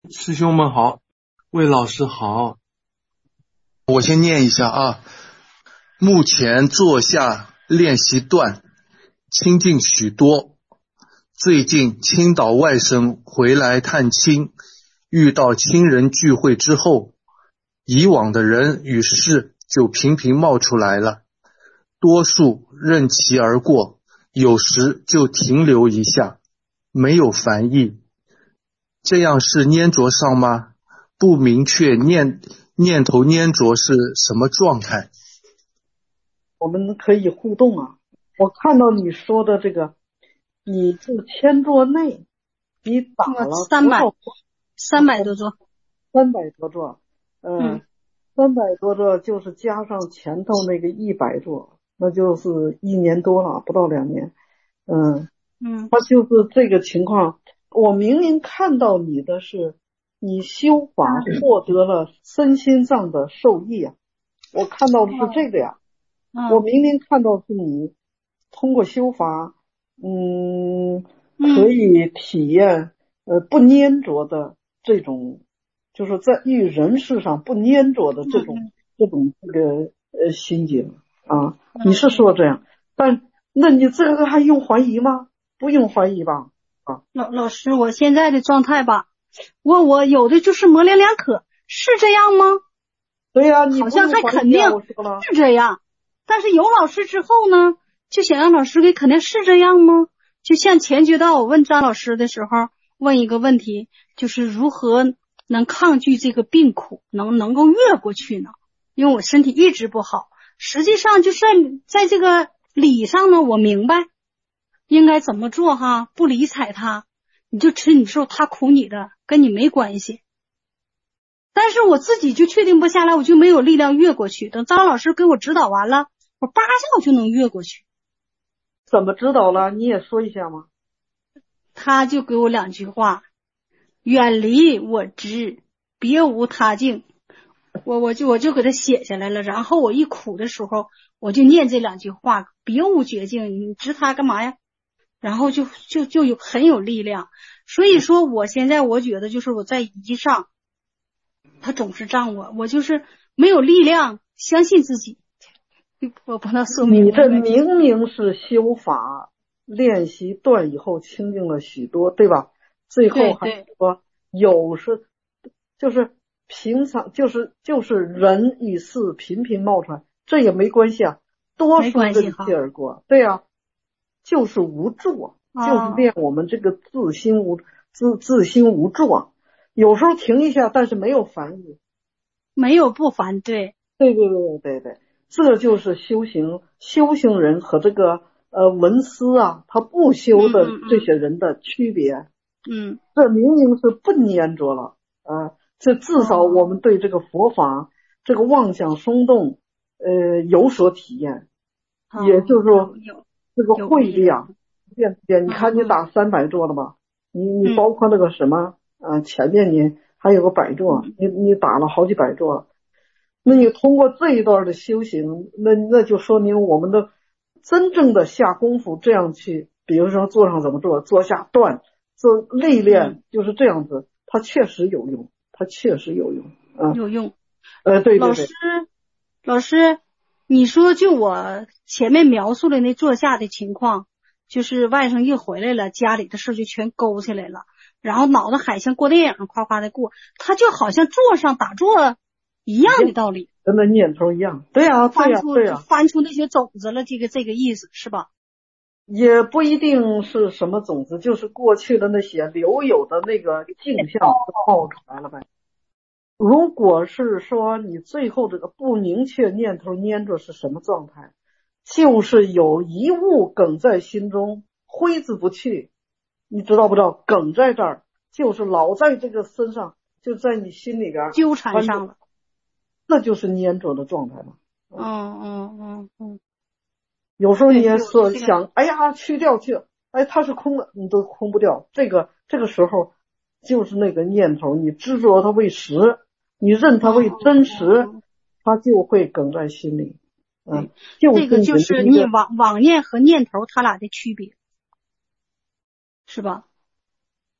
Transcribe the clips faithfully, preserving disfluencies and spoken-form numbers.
师兄们好，魏老师好。 我先念一下啊。目前坐下练习断，清净许多。最近青岛外甥回来探亲，遇到亲人聚会之后，以往的人与事就频频冒出来了，多数任其而过，有时就停留一下，没有烦意。这样是粘着上吗？不明确念念头粘着是什么状态？ 我们可以互动啊。我看到你说的这个，你这千座内，你打了三百三百多座， 三百多座，嗯，三百多座就是加上前头那个一百座，那就是一年多了，不到两年，嗯嗯，他就是这个情况。我明明看到你的是，你修法获得了身心上的受益啊，我看到的是这个呀。我明明看到是你通过修法，嗯，可以体验呃不粘着的这种，就是在与人事上不粘着的这种这种这个呃心境啊。你是说这样，但那你这个还用怀疑吗？不用怀疑吧？啊， 老老师，我现在的状态吧，我我有的就是模棱两可，是这样吗？ 对呀、啊，你好像还肯定是这样。但是有老师之后呢，就想让老师给肯定是这样吗？就像前觉道我问张老师的时候，问一个问题，就是如何能抗拒这个病苦，能能够越过去呢？因为我身体一直不好，实际上就是在这个理上呢，我明白应该怎么做哈，不理睬他，你就吃你受，他苦你的，跟你没关系。但是我自己就确定不下来，我就没有力量越过去。等张老师给我指导完了，我叭一下我就能越过去。 怎么指导了？你也说一下吗？ 他就给我两句话：远离我执，别无他境。我我就我就给他写下来了。然后我一苦的时候，我就念这两句话：别无绝境。你执他干嘛呀？然后就就就有很有力量。所以说，我现在我觉得就是我在仪上。他总是让我，我就是没有力量相信自己。我不能说明你这明明是修法练习断以后清净了许多，对吧？最后还说有时就是平常就是就是人与事频频冒出来，这也没关系啊，多数任其而过。对啊，就是无助， 哦、 就是练我们这个自心无自自心无助啊。有时候停一下，但是没有烦意， 没有不烦，对， 对对对对对，这就是修行修行人和这个呃文思啊，他不修的这些人的区别。 嗯， 这明明是不粘着了啊、呃，这至少我们对这个佛法、哦、这个妄想松动呃有所体验， 哦、 也就是说这个慧力啊，变变，你看你打三百座了吧？嗯、你你包括那个什么？啊，前面你还有个百座，你你打了好几百座，那你通过这一段的修行，那那就说明我们的真正的下功夫，这样去，比如说坐上怎么做，坐下断，做历练，就是这样子，它确实有用，它确实有用啊， 有用。 呃，对对对， 老师，老师，你说就我前面描述的那坐下的情况，就是外甥一回来了，家里的事就全勾起来了。然后脑子海像过电影，夸夸的过，他就好像坐上打坐一样的道理， 跟那念头一样。对呀、啊，对呀、啊，对呀、啊， 翻出那些种子了，这个这个意思是吧？ 也不一定是什么种子，就是过去的那些留有的那个镜像冒出来了呗。如果是说你最后这个不明确念头粘着是什么状态，就是有一物梗在心中，挥之不去。你知道不知道？梗在这儿，就是老在这个身上，就在你心里边纠缠上了， 那就是粘着的状态了。 嗯嗯嗯嗯。 有时候你也说想，哎呀，去掉去，哎，它是空的，你都空不掉。这个这个时候就是那个念头，你执着它为实，你认它为真实，它就会梗在心里。嗯，就这个就是你妄妄念和念头它俩的区别。是吧？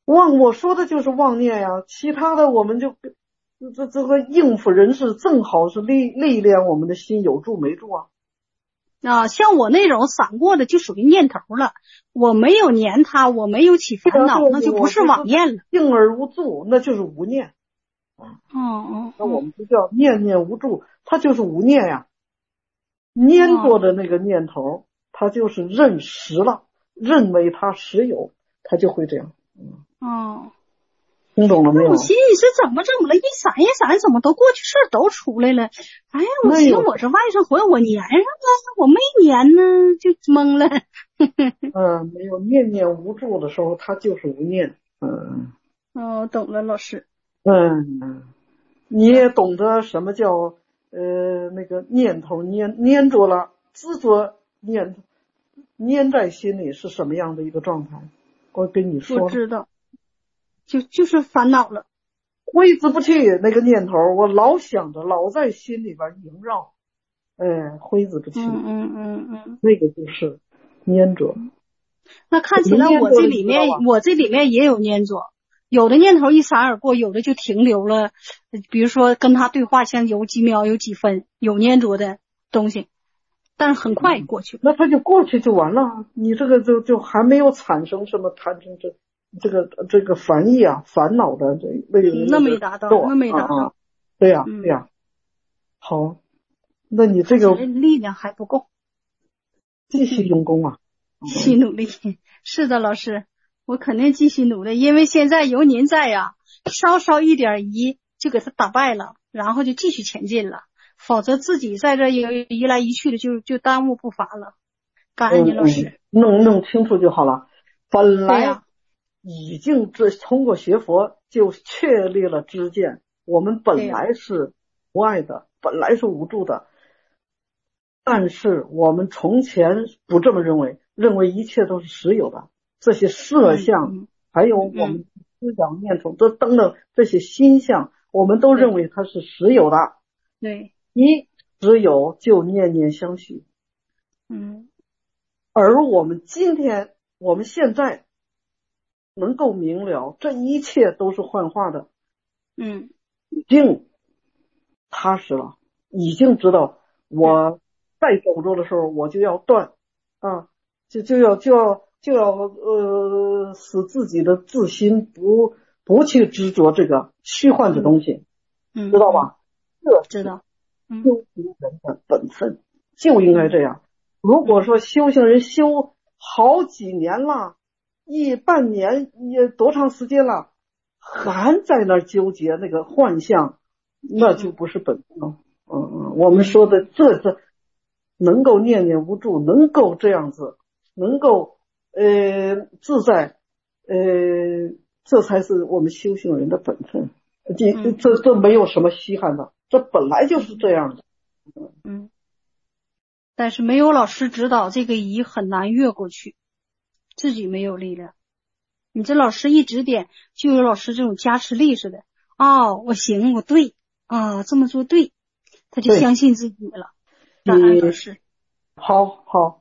妄我说的就是妄念呀，其他的我们就这这个应付人事，正好是历历练我们的心有住没住啊。 啊，像我那种闪过的就属于念头了，我没有粘它，我没有起烦恼，那就不是妄念了。 静而无住，那就是无念。 嗯嗯， 那我们就叫念念无住，它就是无念呀。粘着的那个念头，它就是认实了，认为它实有，它就会这样。嗯。 哦， 听懂了没有？ 我寻思是怎么这么了，一闪一闪，怎么都过去事儿都出来了？哎呀，我寻思我这外甥回我粘上了，我没粘呢，就懵了。 嗯，没有念念无住的时候，它就是无念。嗯。 哦，懂了，老师。 嗯，你也懂得什么叫呃那个念头粘粘着了，执着念粘在心里是什么样的一个状态？我跟你说， 我知道。就就是烦恼了， 挥之不去那个念头，我老想着，老在心里边萦绕，哎，挥之不去。 嗯嗯嗯嗯， 那个就是粘着。 那看起来我这里面，我这里面也有粘着，有的念头一闪而过，有的就停留了。比如说跟他对话，像有几秒、有几分，有粘着的东西，但是很快过去了。 那他就过去就完了，你这个就就还没有产生什么产生这。这个这个烦意啊，烦恼的这那个那没达到，那没达到， 啊、对呀、啊、对呀、啊。好，那你这个力量还不够， 继续用功啊， 继续努力。是的，老师，我肯定继续努力，因为现在有您在呀，稍稍一点移就给他打败了，然后就继续前进了，否则自己在这移移来移去的就就耽误步伐了。感恩您，老师。 嗯、弄弄清楚就好了，本来。已经这通过学佛就确立了知见，我们本来是无爱的，本来是无助的，但是我们从前不这么认为，认为一切都是实有的，这些色相、嗯、还有我们思想念头这等等这些心相，我们都认为它是实有的。 对， 一实有就念念相续。 嗯， 而我们今天我们现在能够明了这一切都是幻化的， 嗯， 已经踏实了，已经知道我再走着的时候我就要断啊，就就要就要就要呃使自己的自心不不去执着这个虚幻的东西， 嗯， 知道吧？ 这知道， 修行人的本分就应该这样。如果说修行人修好几年了。一半年也多长时间了，还在那纠结那个幻象，那就不是本分了。嗯嗯，我们说的这这能够念念无住，能够这样子，能够呃自在，呃，这才是我们修行人的本分。这这这没有什么稀罕的，这本来就是这样的。 嗯，但是没有老师指导，这个疑很难越过去。自己没有力量，你这老师一指点，就有老师这种加持力似的。哦，我行，我对啊、哦，这么做对，他就相信自己了。感恩老师。 好好。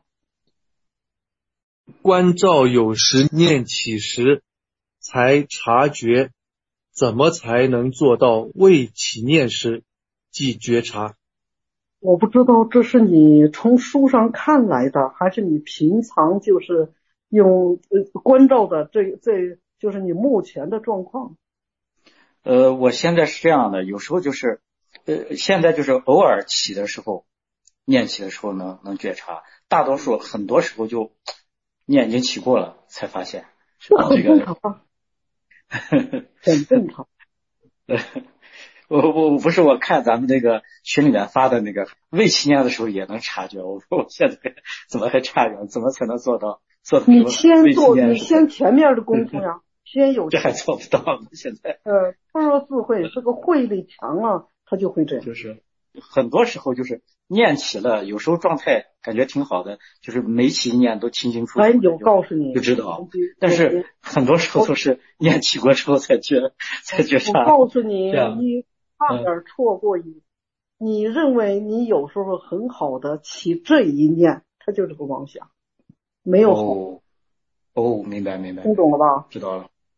观照有时念起时，才察觉，怎么才能做到未起念时即觉察？ 我不知道这是你从书上看来的，还是你平常就是用呃关照的，这这就是你目前的状况。 呃，我现在是这样的，有时候就是呃，现在就是偶尔起的时候，念起的时候能能觉察，大多数很多时候就念已经起过了才发现。 这很正常啊，很正常。 我我不是我看咱们这个群里面发的那个未起念的时候也能察觉，我说我现在怎么还差远，怎么才能做到？ 你先做，你先前面的功夫呀，先有。 这还做不到呢，现在。 呃，般若智慧，这个慧力强了，他就会这样。 就是很多时候就是念起了，有时候状态感觉挺好的，就是每起念都清清楚楚。 哎，有告诉你就知道，但是很多时候都是念起过之后才觉才觉察。 我告诉你，你差点错过一。嗯、你认为你有时候很好的起这一念，它就是个妄想。没有好。 哦，哦，明白明白， 听懂了吧？ 知道了。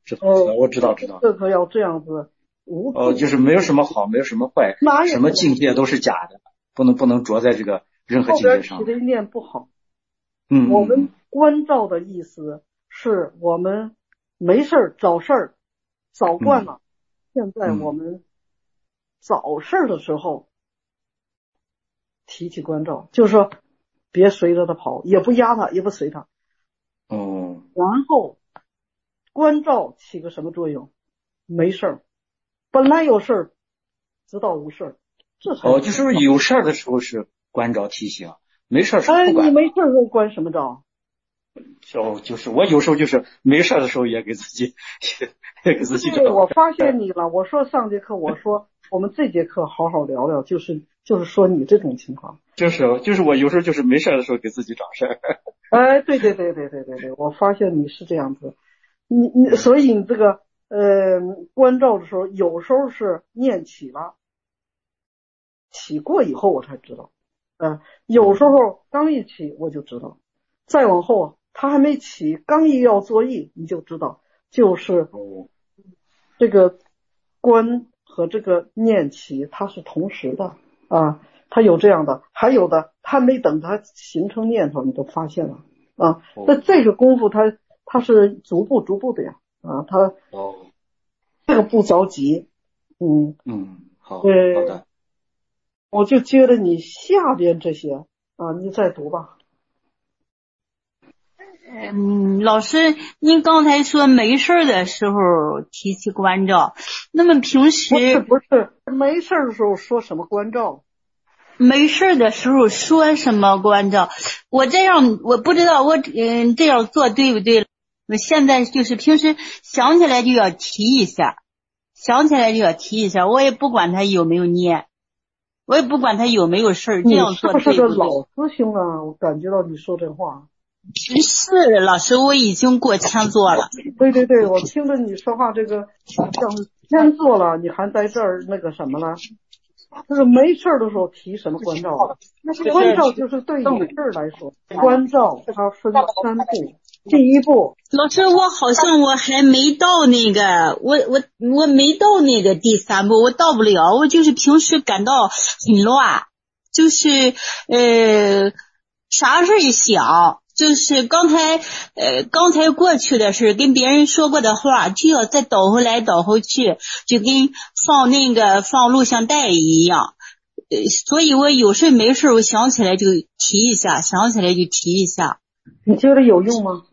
知道，呃、我知道知道。 这可要这样子。 哦，就是没有什么好，没有什么坏，什么境界都是假的，不能不能着在这个任何境界上。 后边起的念不好。 嗯， 我们关照的意思是我们没事儿找事儿，找惯了。嗯、现在我们找事儿的时候提起关照，就是说别随着他跑，也不压他，也不随他。 哦。 然后关照起个什么作用？没事儿。本来有事儿，直到无事儿，这才哦，就是有事儿的时候是关照提醒，没事儿是不管。 哎，你没事儿时候关什么照？ 哦，就是我有时候就是没事儿的时候也给自己也给自己找。 对，我发现你了。我说上节课，我说我们这节课好好聊聊，就是就是说你这种情况。 就是就是我有时候就是没事儿的时候给自己找事儿。 哎，对对对对对对对，我发现你是这样子。你你所以你这个。呃，关照的时候，有时候是念起了，起过以后我才知道，呃，有时候刚一起我就知道，再往后他还没起，刚一要作意你就知道，就是这个观和这个念起它是同时的啊，它有这样的，还有的它没等它形成念头你都发现了啊，那这个功夫它它是逐步逐步的呀。啊，他哦， 这个不着急，嗯嗯，好， 对， 好的， 我就接着你下边这些啊，你再读吧。 嗯，老师，您刚才说没事的时候提起关照，那么平时不是不是没事的时候说什么关照？ 没事的时候说什么关照？我这样我不知道我嗯这样做对不对？我现在就是平时想起来就要提一下，想起来就要提一下，我也不管他有没有念，我也不管他有没有事儿，这样做对不对？ 你是不是个老师兄啊？我感觉到你说这话。 是老师，我已经过千做了。 对对对，我听着你说话这个像千做了，你还在这儿那个什么了？就是没事的时候提什么关照？关照就是对有事来说，关照它分三步。第一步， 老师，我好像我还没到那个，我我我没到那个第三步，我到不了。我就是平时感到很乱，就是呃啥事一想，就是刚才呃刚才过去的事，跟别人说过的话，就要再倒回来倒回去，就跟放那个放录像带一样。呃，所以我有事没事，我想起来就提一下，想起来就提一下。 你觉得有用吗？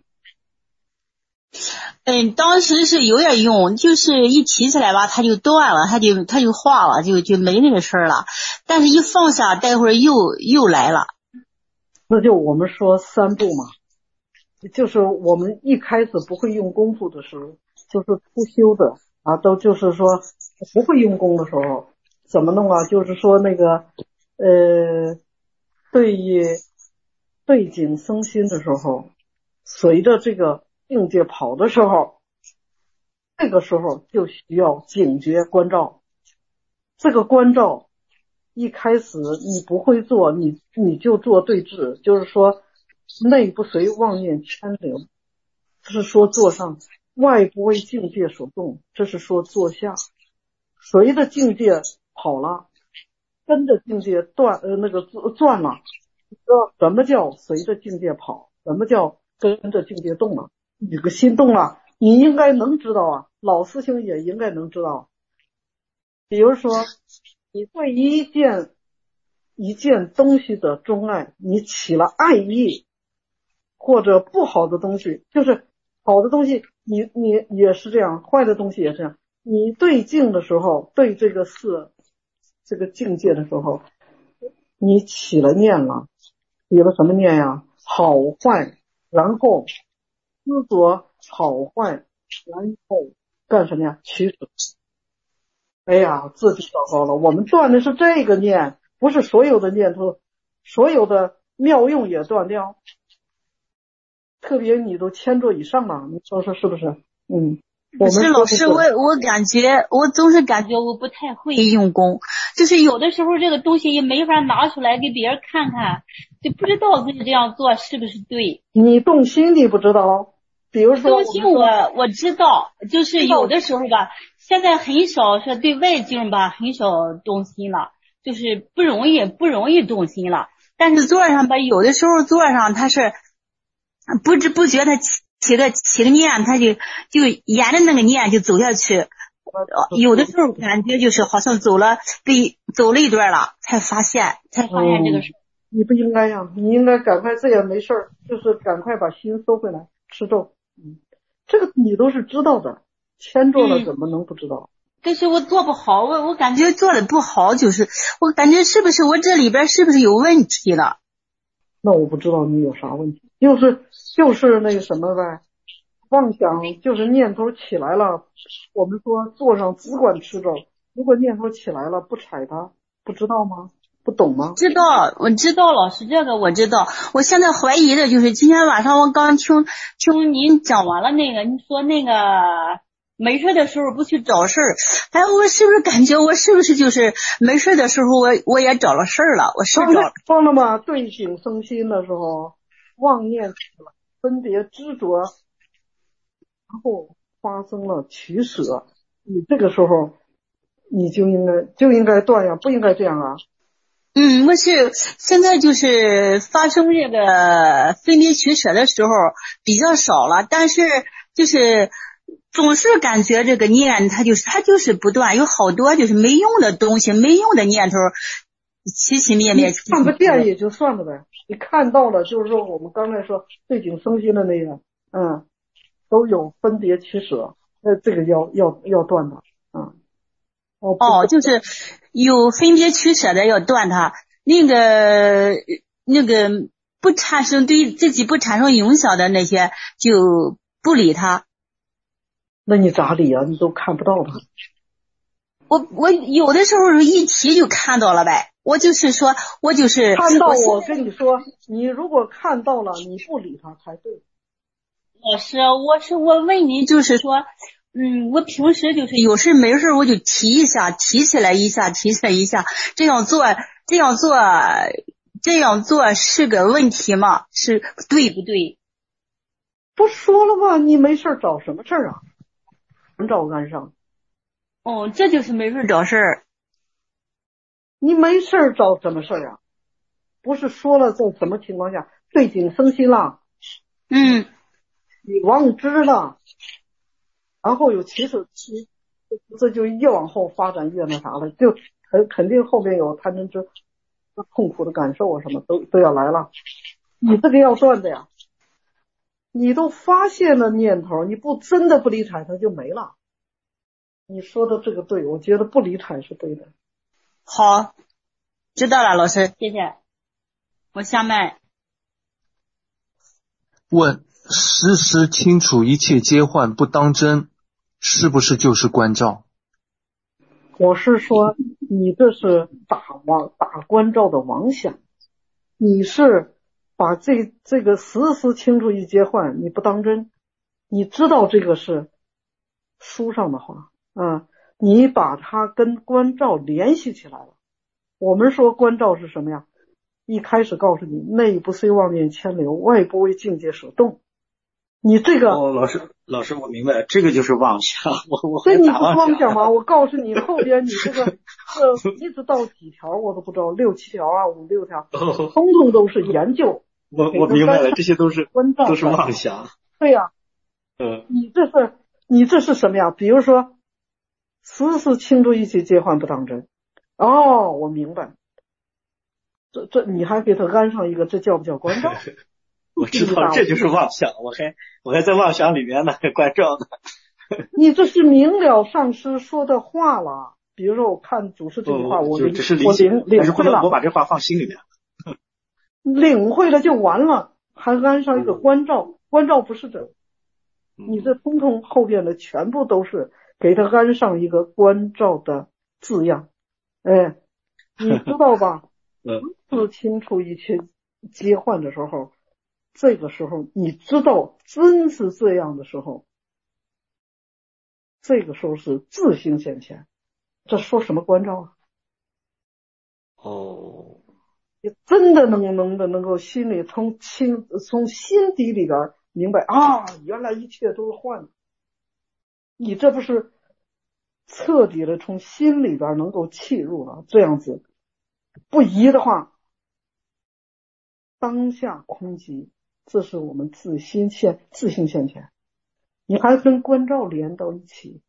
嗯，当时是有点用，就是一提起来吧，它就断了，它就它就化了，就就没那个事儿了。但是一放下，待会儿又又来了。 那就我们说三步嘛，就是我们一开始不会用功夫的时候，就是初修的啊，都就是说不会用功的时候怎么弄啊？就是说那个呃，对于对境生心的时候，随着这个境界跑的时候，这个时候就需要警觉关照。这个关照一开始你不会做，你你就做对治，就是说内不随妄念牵流，这是说坐上；外不为境界所动，这是说坐下。随着境界跑了，跟着境界断呃那个转了。什么叫随着境界跑？什么叫跟着境界动了？你个心动了，你应该能知道啊，老师兄也应该能知道。比如说你对一件一件东西的钟爱，你起了爱意，或者不好的东西，就是好的东西你你也是这样，坏的东西也是这样。你对境的时候，对这个事这个境界的时候，你起了念了，起了什么念呀？好坏，然后思索好坏，然后干什么呀？取舍。哎呀，自己糟糕了，我们断的是这个念，不是所有的念头，所有的妙用也断掉。特别你都千座以上了，你说说是不是？嗯。 不是老师，我我感觉我总是感觉我不太会用功，就是有的时候这个东西也没法拿出来给别人看看，就不知道自己这样做是不是对。 你动心你不知道， 比如说动心我我知道，就是有的时候吧，现在很少说对外境吧，很少动心了，就是不容易不容易动心了。但是座上吧，有的时候座上他是不知不觉他起起个起个念，他就就沿着那个念就走下去。有的时候感觉就是好像走了被走了一段了，才发现才发现这个事。 嗯、你不应该呀，你应该赶快，这也没事儿，就是赶快把心收回来，吃咒。嗯，这个你都是知道的，牵着了怎么能不知道？ 嗯、但是我做不好，我我感觉做的不好，就是我感觉是不是我这里边是不是有问题了？ 那我不知道你有啥问题，就是就是那个什么呗。妄想就是念头起来了，我们说坐上只管吃咒，如果念头起来了不睬它，不知道吗？不懂吗？ 知道，我知道老师这个我知道。我现在怀疑的就是今天晚上我刚听听您讲完了那个，你说那个没事的时候不去找事儿，哎，我是不是感觉我是不是就是没事的时候我我也找了事儿了？我是找放了吗？对境生心的时候，妄念起了，分别执着。然后发生了取舍，你这个时候你就应该就应该断呀，不应该这样啊。 嗯，我是现在就是发生这个分别取舍的时候比较少了，但是就是总是感觉这个念它就是它就是不断，有好多就是没用的东西，没用的念头起起灭灭。 看不见也就算了呗，你看到了，就是说我们刚才说对境生心的那个，嗯。都有分别取舍，那这个要要要断它，嗯， 哦，哦，就是有分别取舍的要断它，那个那个不产生对自己不产生影响的那些就不理它。 那你咋理啊？你都看不到它。 我我有的时候一提就看到了呗，我就是说我就是看到我。我跟你说，你如果看到了，你不理它才对。 老师，我是我问你，就是说，嗯，我平时就是有事没事我就提一下，提起来一下，提起来一下，这样做，这样做，这样做是个问题吗？是对不对？ 不说了吗？你没事找什么事啊？找干上。 哦，这就是没事找事儿。 你没事找什么事啊？不是说了在什么情况下对境生心了？ 嗯。 你忘知了，然后有起手期，这就越往后发展越那啥了，就肯肯定后边有贪嗔痴痛苦的感受啊，什么都都要来了。你这个要断的呀，你都发现了念头，你不真的不理睬它就没了。你说的这个对，我觉得不理睬是对的。 好，知道了，老师，谢谢。我下麦。 问。时时清楚一切皆幻不当真，是不是就是关照？ 我是说你这是打妄打关照的妄想，你是把这这个时时清楚一皆幻你不当真，你知道这个是书上的话啊，你把它跟关照联系起来了。我们说关照是什么呀？一开始告诉你内不随妄念牵流，外不为境界所动。你这个哦，老师，老师，我明白了，这个就是妄想。我我所以你不妄想吗？我告诉你，后边你这个呃，一直到几条我都不知道，六七条啊，五六条， 哦、 通通都是研究。 我我明白了，这些都是都是妄想。 对呀、啊， 嗯， 你这是你这是什么呀？比如说，时时清楚一切皆幻不当真。哦，我明白。这这你还给他安上一个，这叫不叫关照？ 我知道这就是妄想，我还我还在妄想里面呢，关照呢。 你这是明了上师说的话了。比如说我看祖师这句话， 哦、 我就只是我领领会了， 我把这话放心里面。 领会了就完了，还安上一个关照，关照不是这，你这通通后边的全部都是给他安上一个关照的字样。哎，你知道吧？ 嗯， 不清楚一切皆幻的时候，这个时候你知道真是这样的时候，这个时候是自性现前。这说什么关照啊？ 哦， 你真的能能的能够心里从清从心底里边明白啊，原来一切都是幻的。你这不是彻底的从心里边能够契入了，这样子不疑的话，当下空寂，这是我们自心现自性现前，你还跟观照连到一起。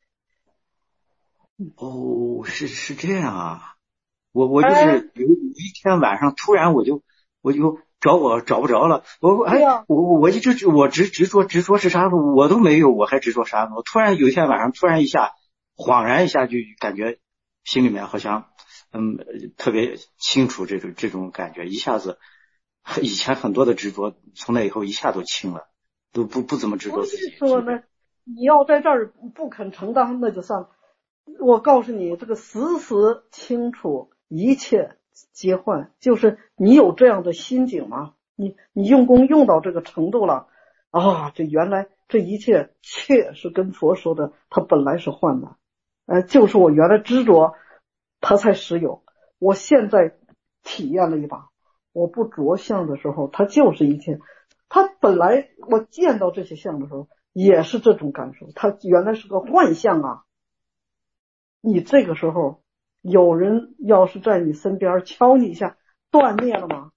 哦，是是这样啊，我我就是有有一天晚上突然我就我就找我找不着了，我哎、啊、我我一直我执执着执着是啥呢？我都没有，我还执着啥呢？我突然有一天晚上突然一下恍然一下就感觉心里面好像嗯特别清楚这种这种感觉，一下子以前很多的执着从那以后一下都清了，都不不怎么执着自己。 说呢，你要在这儿不肯承担那就算了。我告诉你，这个时时清楚一切皆幻，就是你有这样的心境吗？你你用功用到这个程度了啊，这原来这一切切是跟佛说的，它本来是幻的，呃，就是我原来执着，它才实有。我现在体验了一把，我不着相的时候，它就是一切。它本来我见到这些相的时候，也是这种感受，它原来是个幻象啊。你这个时候有人要是在你身边敲你一下，断灭了吗？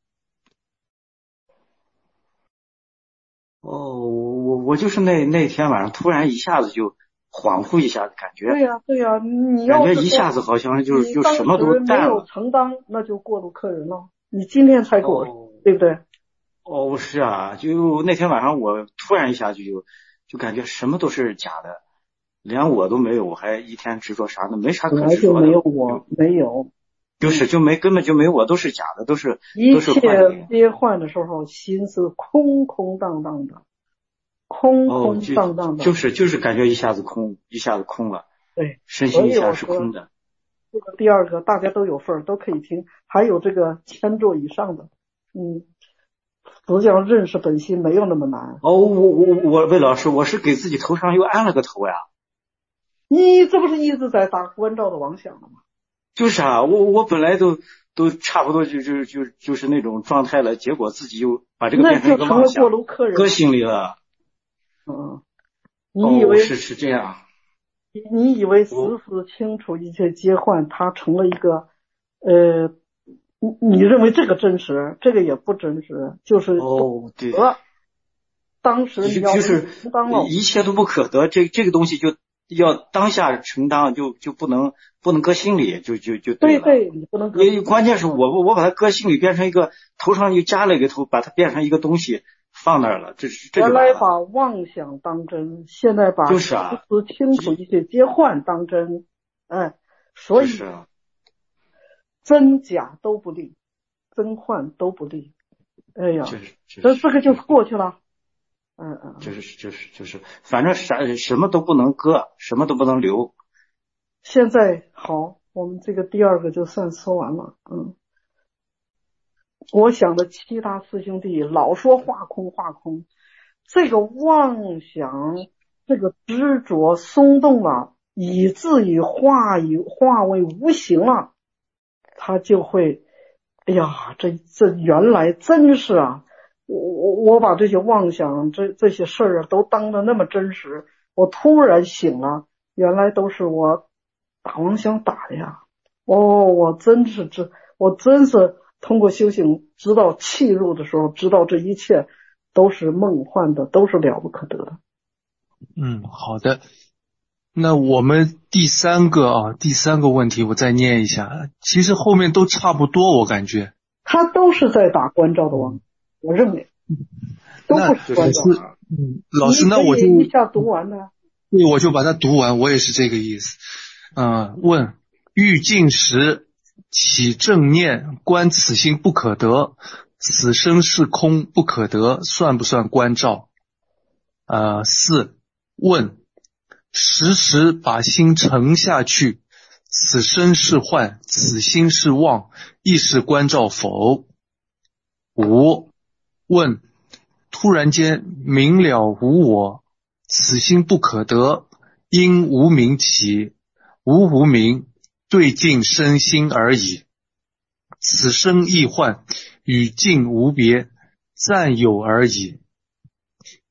哦，我我就是那那天晚上突然一下子就恍惚一下，感觉对呀、啊、对呀、啊，你要感觉一下子好像就就什么都淡了。 没有承担，那就过路客人了。你今天才过，哦、对不对？ 哦，是啊，就那天晚上我突然一下就就就感觉什么都是假的。连我都没有，我还一天执着啥呢？没啥可执着的。 没有我，没有， 就是就没根本就没我，都是假的，都是一切皆幻的时候，心是空空荡荡的，空空荡荡的， 哦、就, 就是就是感觉一下子空，一下子空了。 对， 身心一下是空的。 这个第二个大家都有份儿，都可以听。还有这个千座以上的，嗯，实际上认识本心没有那么难。 哦，我我我魏老师，我是给自己头上又安了个头呀。 你这不是一直在打关照的妄想了吗？ 就是啊，我我本来都都差不多就就就就是那种状态了，结果自己又把这个变成一个妄想，搁心里了。 嗯，你以为、 哦、是是这样？ 你以为时时清楚一切皆幻，它成了一个呃，你你认为这个真实，这个也不真实，就是哦对， 当时你要就是一切都不可得，这这个东西就。要当下承担，就就不能不能搁心里，就就就对了。 对对，你不能搁。 你关键是我我把它搁心里，变成一个头上又加了一个头，把它变成一个东西放那儿了。这是这原来把妄想当真，现在把就是啊， 时清楚一切皆幻当真。哎，所以、 啊、 真假都不利，真幻都不利。哎呀， 这这这这个就是过去了。嗯嗯， 就是就是就是，反正啥什么都不能搁，什么都不能留。 现在好，我们这个第二个就算说完了。嗯，我想的七大师兄弟老说化空化空，这个妄想，这个执着松动了，以至于化于化为无形了，他就会，哎呀，这这原来真是啊。我我我把这些妄想这这些事儿都当得那么真实，我突然醒了，原来都是我打妄想打的呀！哦，我真是这，我真是通过修行知道契入的时候，知道这一切都是梦幻的，都是了不可得的。 嗯，好的。那我们第三个啊，第三个问题我再念一下，其实后面都差不多，我感觉他都是在打关照的妄。我认为都不是关照。 嗯，老师，那我就一下读完呢。 对，我就把它读完，我也是这个意思。嗯、呃，问：欲尽时，起正念，观此心不可得，此生是空不可得，算不算关照？呃，四问：时时把心沉下去，此生是幻，此心是妄，亦是关照否？五问：突然间明了无我，此心不可得，因无明起，无无明，对境身心而已。此生亦幻，与境无别，暂有而已。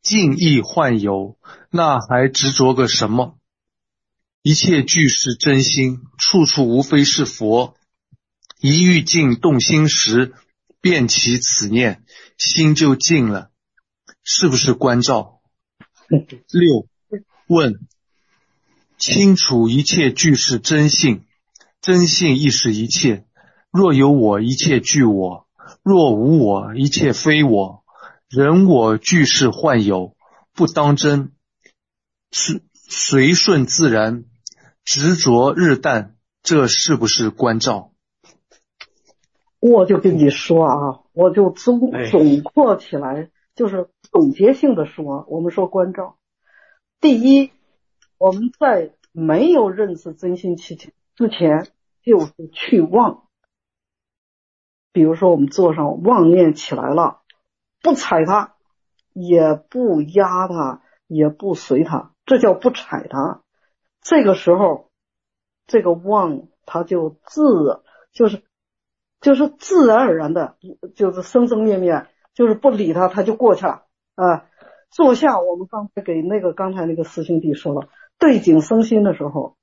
尽亦幻有，那还执着个什么？一切俱是真心，处处无非是佛。一欲尽动心时，便起此念，心就尽了，是不是观照？六，问：清楚一切俱是真性，真性亦是一切。若有我，一切俱我；若无我，一切非我。人我俱是幻有，不当真，随顺自然，执着日旦，这是不是观照？ 我就跟你说啊，我就总总括起来，就是总结性的说，我们说观照。第一，我们在没有认识真心之前，就是去妄。比如说我们坐上妄念起来了，不踩它，也不压它，也不随它，这叫不踩它。这个时候，这个妄它就自就是就是自然而然的，就是生生灭灭，就是不理它，它就过去了啊。坐下，我们刚才给那个刚才那个师兄弟说了，对景生心的时候，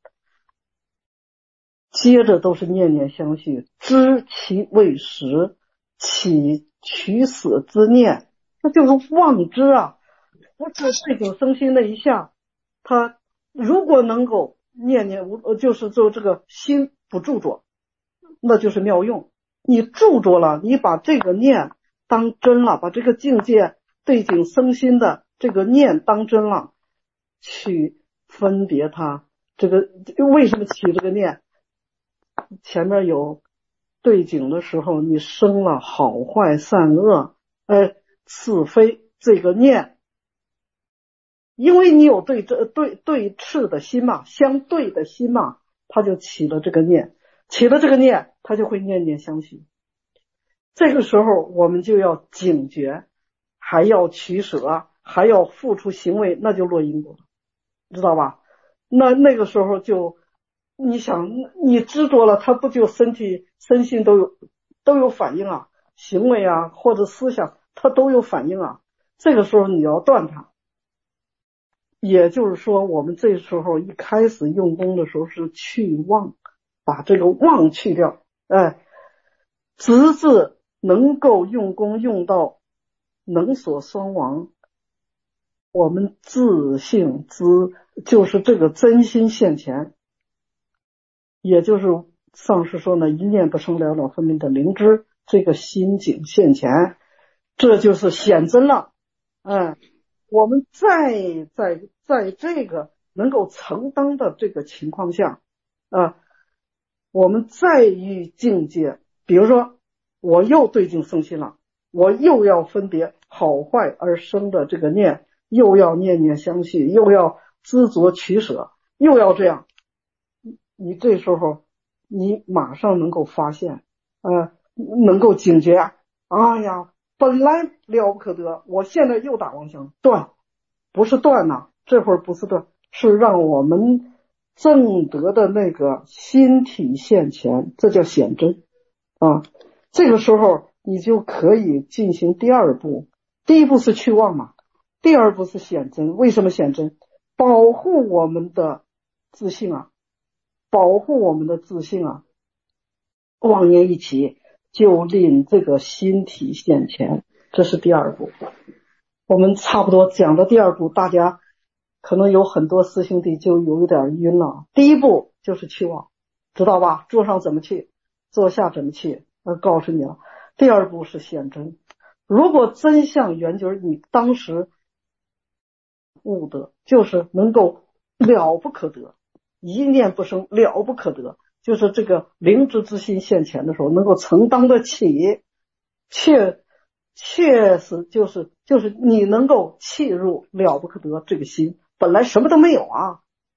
接着都是念念相续，知其未实，起取死之念，那就是妄知啊。不是对景生心的一下，他如果能够念念无，就是做这个心不著着，那就是妙用。你著着了，你把这个念当真了，把这个境界对景生心的这个念当真了，去分别它。这个为什么起这个念？前面有对景的时候，你生了好坏善恶，呃，是非这个念，因为你有对这对对峙的心嘛，相对的心嘛，它就起了这个念，起了这个念，它就会念念相续。这个时候我们就要警觉，还要取舍，还要付出行为，那就落因果了，知道吧？那那个时候就你想，你执着了，它不就身体身心都有都有反应啊，行为啊或者思想它都有反应啊。这个时候你要断它，也就是说我们这时候一开始用功的时候是去妄，把这个妄去掉，哎，直至能够用功用到能所双亡，我们自性之就是这个真心现前，也就是上师说呢，一念不生了了分明的灵知，这个心境现前，这就是显真了。嗯，我们在在在这个能够承担的这个情况下啊，我们再遇境界，比如说我又对境生心了，我又要分别好坏而生的这个念，又要念念相续，又要知着取舍，又要这样，你这时候你马上能够发现，呃，能够警觉，哎呀，本来了不可得，我现在又打妄想，断，不是断呐、啊，这会儿不是断，是让我们正得的那个心体现前，这叫显真啊。这个时候你就可以进行第二步，第一步是去妄嘛，第二步是显真。为什么显真？保护我们的自信啊，保护我们的自信啊，妄念一起就令这个心体现前，这是第二步。我们差不多讲到第二步，大家可能有很多师兄弟就有一点晕了。第一步就是去妄，知道吧？坐上怎么去，坐下怎么去，我告诉你了。第二步是显真，如果真相圆觉你当时悟得，就是能够了不可得，一念不生，了不可得，就是这个灵知之心现前的时候，能够承担得起，确确实就是就是你能够契入了不可得这个心，本来什么都没有啊，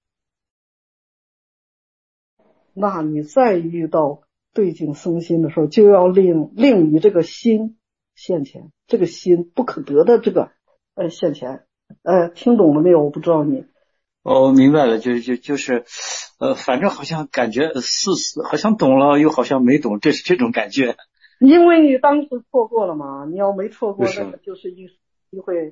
那你再遇到对境生心的时候，就要令令你这个心现前，这个心不可得的这个呃现前，呃，听懂了没有？我不知道你。 哦，明白了，就就就是，呃，反正好像感觉是是，好像懂了，又好像没懂，这是这种感觉。 因为你当时错过了嘛，你要没错过，那个就是一机会，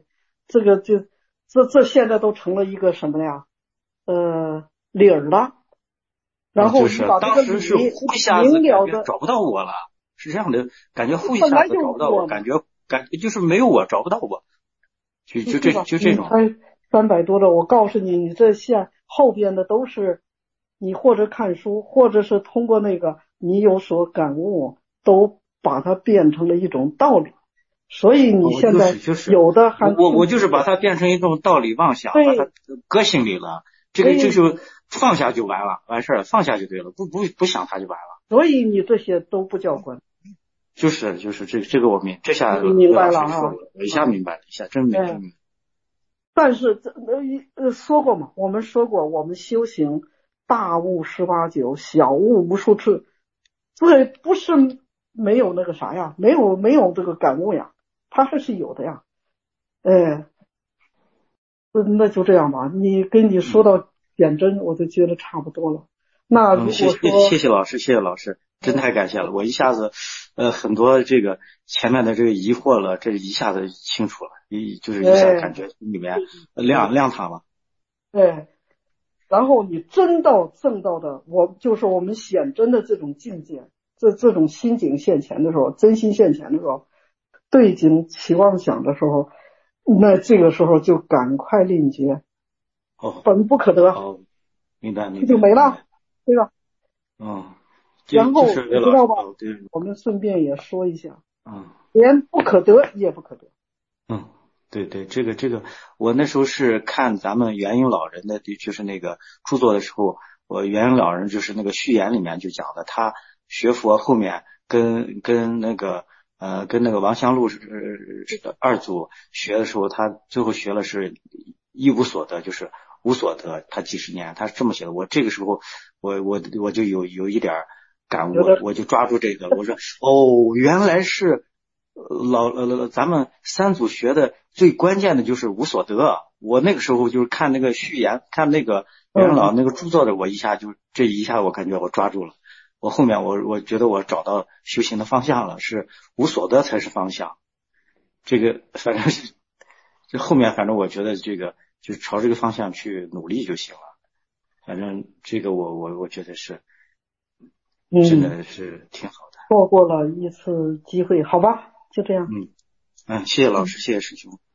这个就这这现在都成了一个什么呀？呃，理儿了。然后就是当时是呼一下子感觉找不到我了，是这样的，感觉呼一下子找不到我，感觉感就是没有我找不到我，就就这就这种。 三百多的，我告诉你，你这线后边的都是你或者看书，或者是通过那个你有所感悟，都把它变成了一种道理。所以你现在有的还、 就是就是、我我就是把它变成一种道理妄想，把它搁心里了。这个这就放下就完了，完事儿放下就对了，不不不想它就完了。 所以你这些都不叫观。 就是就是这这个我明这下明白了啊， 我一下明白了，一下真明白。 但是这呃说过嘛，我们说过，我们修行大悟十八九，小悟无数次，这不是没有那个啥呀，没有没有这个感悟呀，它还是有的呀。哎，那就这样吧，你跟你说到减针，我就觉得差不多了。那如果说、 嗯、谢谢老师，谢谢老师，真太感谢了，我一下子呃很多这个前面的这个疑惑了，这一下子清楚了，一就是一下感觉里面亮、哎、亮堂了。 对，然后你真到正道的，我就是我们显真的这种境界，这这种心境现前的时候，真心现前的时候，对境起妄想的时候，那这个时候就赶快令觉， 哦， 本不可得， 哦，明白明白， 就没了，对吧？ 嗯。 然后你知道吧？我们顺便也说一下， 嗯， 连不可得也不可得。 嗯，对对，这个这个，我那时候是看咱们元婴老人的，就是那个著作的时候，我元婴老人就是那个序言里面就讲的，他学佛后面跟跟那个呃跟那个王香露是二祖学的时候，他最后学了是一无所得，就是无所得，他几十年，他是这么写的。我这个时候，我我我就有有一点感悟，我我就抓住这个，我说哦，原来是老呃咱们三祖学的最关键的就是无所得。我那个时候就是看那个序言，看那个元老那个著作的，我一下就这一下我感觉我抓住了。我后面我我觉得我找到修行的方向了，是无所得才是方向。这个反正是这后面反正我觉得这个就朝这个方向去努力就行了。反正这个我我我觉得是。真的是挺好的， 错过了一次机会，好吧，就这样。 嗯嗯，谢谢老师，谢谢师兄。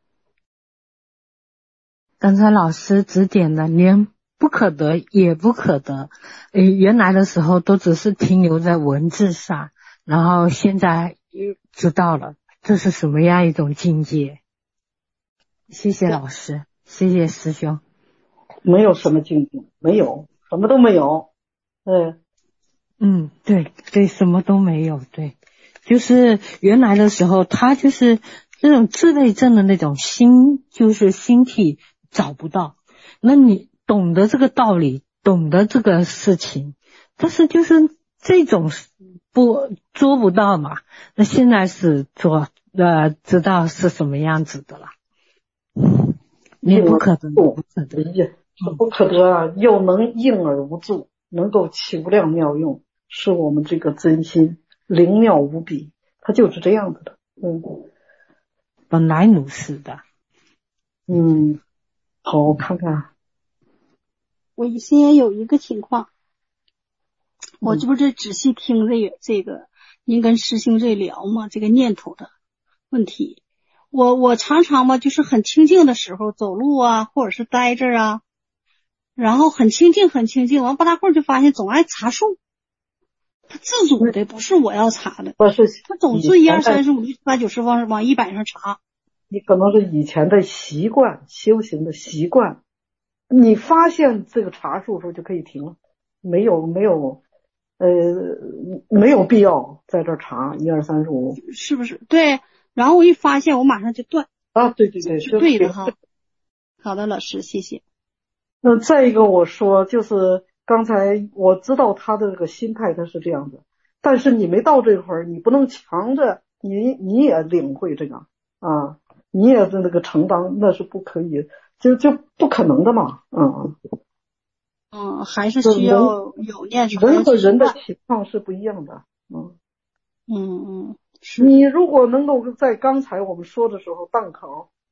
刚才老师指点的，连不可得也不可得，呃，原来的时候都只是停留在文字上，然后现在知道了这是什么样一种境界。谢谢老师，谢谢师兄。 没有什么境界，没有，什么都没有。嗯。 嗯，对对，什么都没有，对，就是原来的时候，他就是这种自内证的那种心，就是心体找不到。那你懂得这个道理，懂得这个事情，但是就是这种不做不到嘛。那现在是做呃，知道是什么样子的了。你不可得，不可得， 不可得啊！又能应而无助，能够起无量妙用。是我们这个真心灵妙无比，它就是这样子的。嗯， 本来如是的。 嗯，好，我看看。 我先有一个情况，我这不是仔细听这个这个您跟师兄这聊嘛，这个念头的问题。我我常常嘛，就是很清静的时候走路啊，或者是待着啊，然后很清静很清静，完不大会儿就发现总爱查数。他自主的，不是我要查的， 不是他总是一二三四五六七八九十往往一百上查。 你可能是以前的习惯，修行的习惯，你发现这个查数的时候就可以停了，没有没有呃没有必要在这查一二三四五， 是不是？对，然后我一发现我马上就断啊，对对对， 是对的哈。好的，老师，谢谢。 那再一个我说就是。刚才我知道他的这个心态他是这样的，但是你没到这会儿，你不能强着你你也领会这个啊，你也是那个承担，那是不可以，就就不可能的嘛，嗯嗯，还是需要有念头。 人和人的情况是不一样的，嗯嗯嗯，是。 你如果能够在刚才我们说的时候档口，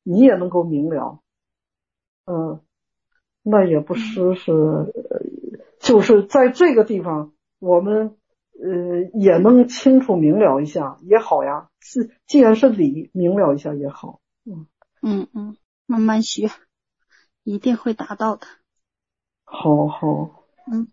你也能够明了。嗯，那也不失是，呃，就是在这个地方我们呃也能清楚明了一下也好呀，是既然是理，明了一下也好。嗯嗯嗯，慢慢学，一定会达到的。 好好， 嗯。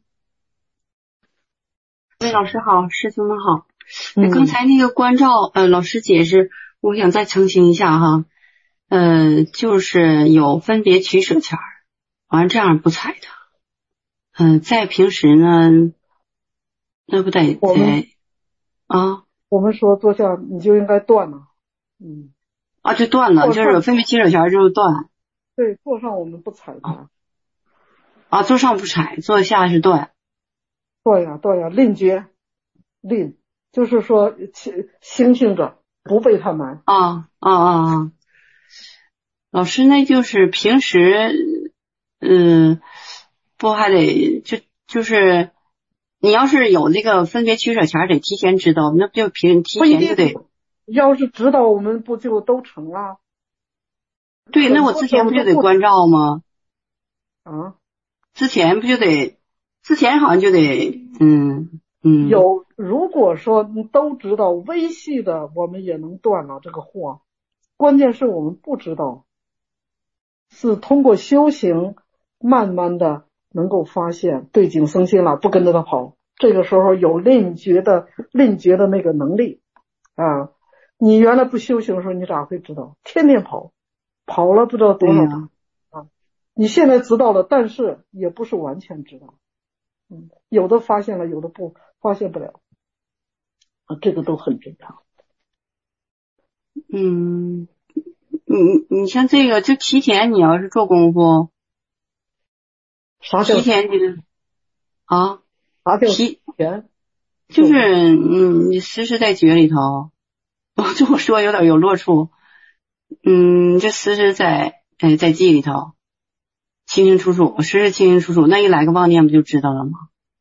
喂，老师好，师兄们好。那刚才那个关照，呃，老师解释，我想再澄清一下哈，呃，就是有分别取舍权，完这样不踩的。嗯、呃，在平时呢，那不得得啊？ 我们说坐下你就应该断了，嗯。 啊，就断了，就是分别取舍权就断。 对，坐上我们不踩它。 啊，坐上不踩，坐下是断。 断呀断呀，吝绝，吝就是说星星着，不被他瞒。 啊啊啊啊！老师，那就是平时，嗯，不还得就就是你要是有那个分别取舍权，得提前知道，那不就平提前就得。 要是知道，我们不就都成了？ 对，那我之前不就得关照吗？ 啊， 之前不就得，之前好像就得，嗯嗯。 有，如果说都知道微细的，我们也能断了这个祸。关键是我们不知道，是通过修行，慢慢的能够发现对境生心了，不跟着他跑。这个时候有吝觉的吝觉的那个能力啊。你原来不修行的时候，你咋会知道？天天跑，跑了不知道多少趟啊！你现在知道了，但是也不是完全知道。嗯，有的发现了，有的不发现不了啊，这个都很正常。 嗯，你你像这个，就提前你要是做功夫， 啥叫提前就是啊？ 啥叫提前？ 就是嗯，你实实在觉里头。我这么说有点有落处，嗯，这实实在哎在记里头，清清楚楚，实实清清楚楚，那一来个妄念不就知道了吗？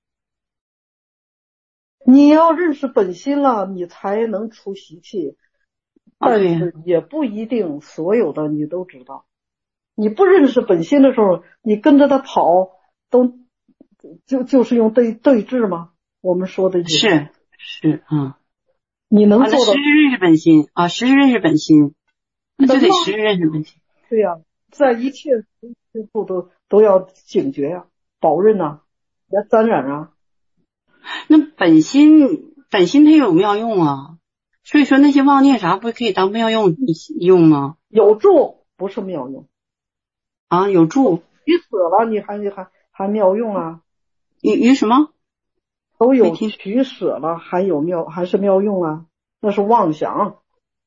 你要认识本心了，你才能出习气，但是也不一定所有的你都知道。你不认识本心的时候，你跟着他跑，都就就是用对对峙吗？我们说的是是嗯。 你能做到、 啊、实时认识本心啊，实时认识本心，那就得实时认识本心。 对呀、啊，在一切步都都要警觉呀、啊，保任呐、啊，要沾染啊。 那本心本心它有妙用啊，所以说那些妄念啥不可以当妙用用吗？ 有助不是妙用啊，有助。 你死了，你还还还妙用啊？ 于于什么？ 都有取舍了，还有妙还是妙用啊？那是妄想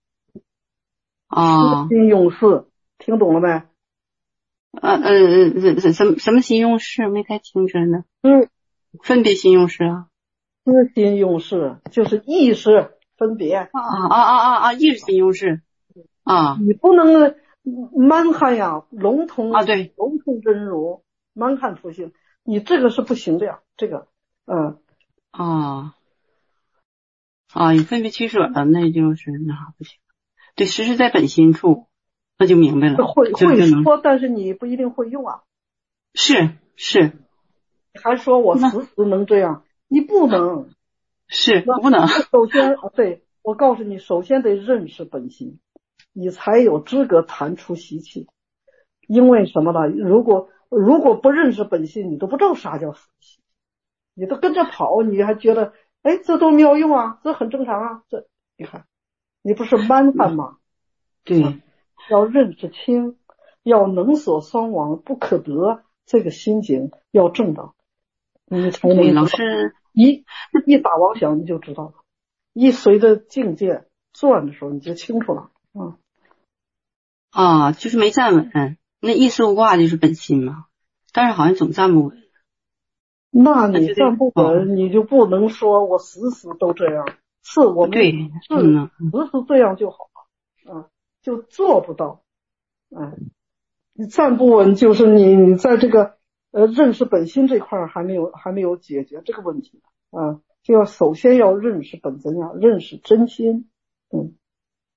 啊！ 心用事，听懂了没？ 呃呃呃，什什么什么心用事？没太听着呢。 嗯， 分别心用事啊。 思心用事就是意识分别。 啊啊啊啊啊！意识心用事啊！ 你不能蛮汉呀，笼统啊，对， 笼统真如，蛮汉出性，你这个是不行的呀，这个，嗯。 啊啊，有分别取舍的，那就是那不行。对，实实在本心处，那就明白了。 会会说，但是你不一定会用啊。 是是。 还说我时时能这样，你不能。 是不能。 首先，对，我告诉你，首先得认识本心，你才有资格谈出习气。因为什么呢？如果如果不认识本心，你都不知道啥叫习气。你都跟着跑，你还觉得哎，这都妙用啊，这很正常啊。这你看，你不是蛮汉吗？ 对、 啊，要认识清，要能所双亡不可得，这个心境要正道，你才能。 老师一一打妄想你就知道了，一随着境界转的时候你就清楚了。嗯啊，就是没站稳，那一丝不挂就是本心嘛，但是好像总站不稳。 那你站不稳，你就不能说我时时都这样，是我们对， 是时时这样就好了，嗯，就做不到，嗯，你站不稳就是你你在这个呃认识本心这块还没有还没有解决这个问题啊，就要首先要认识本真呀，认识真心，嗯，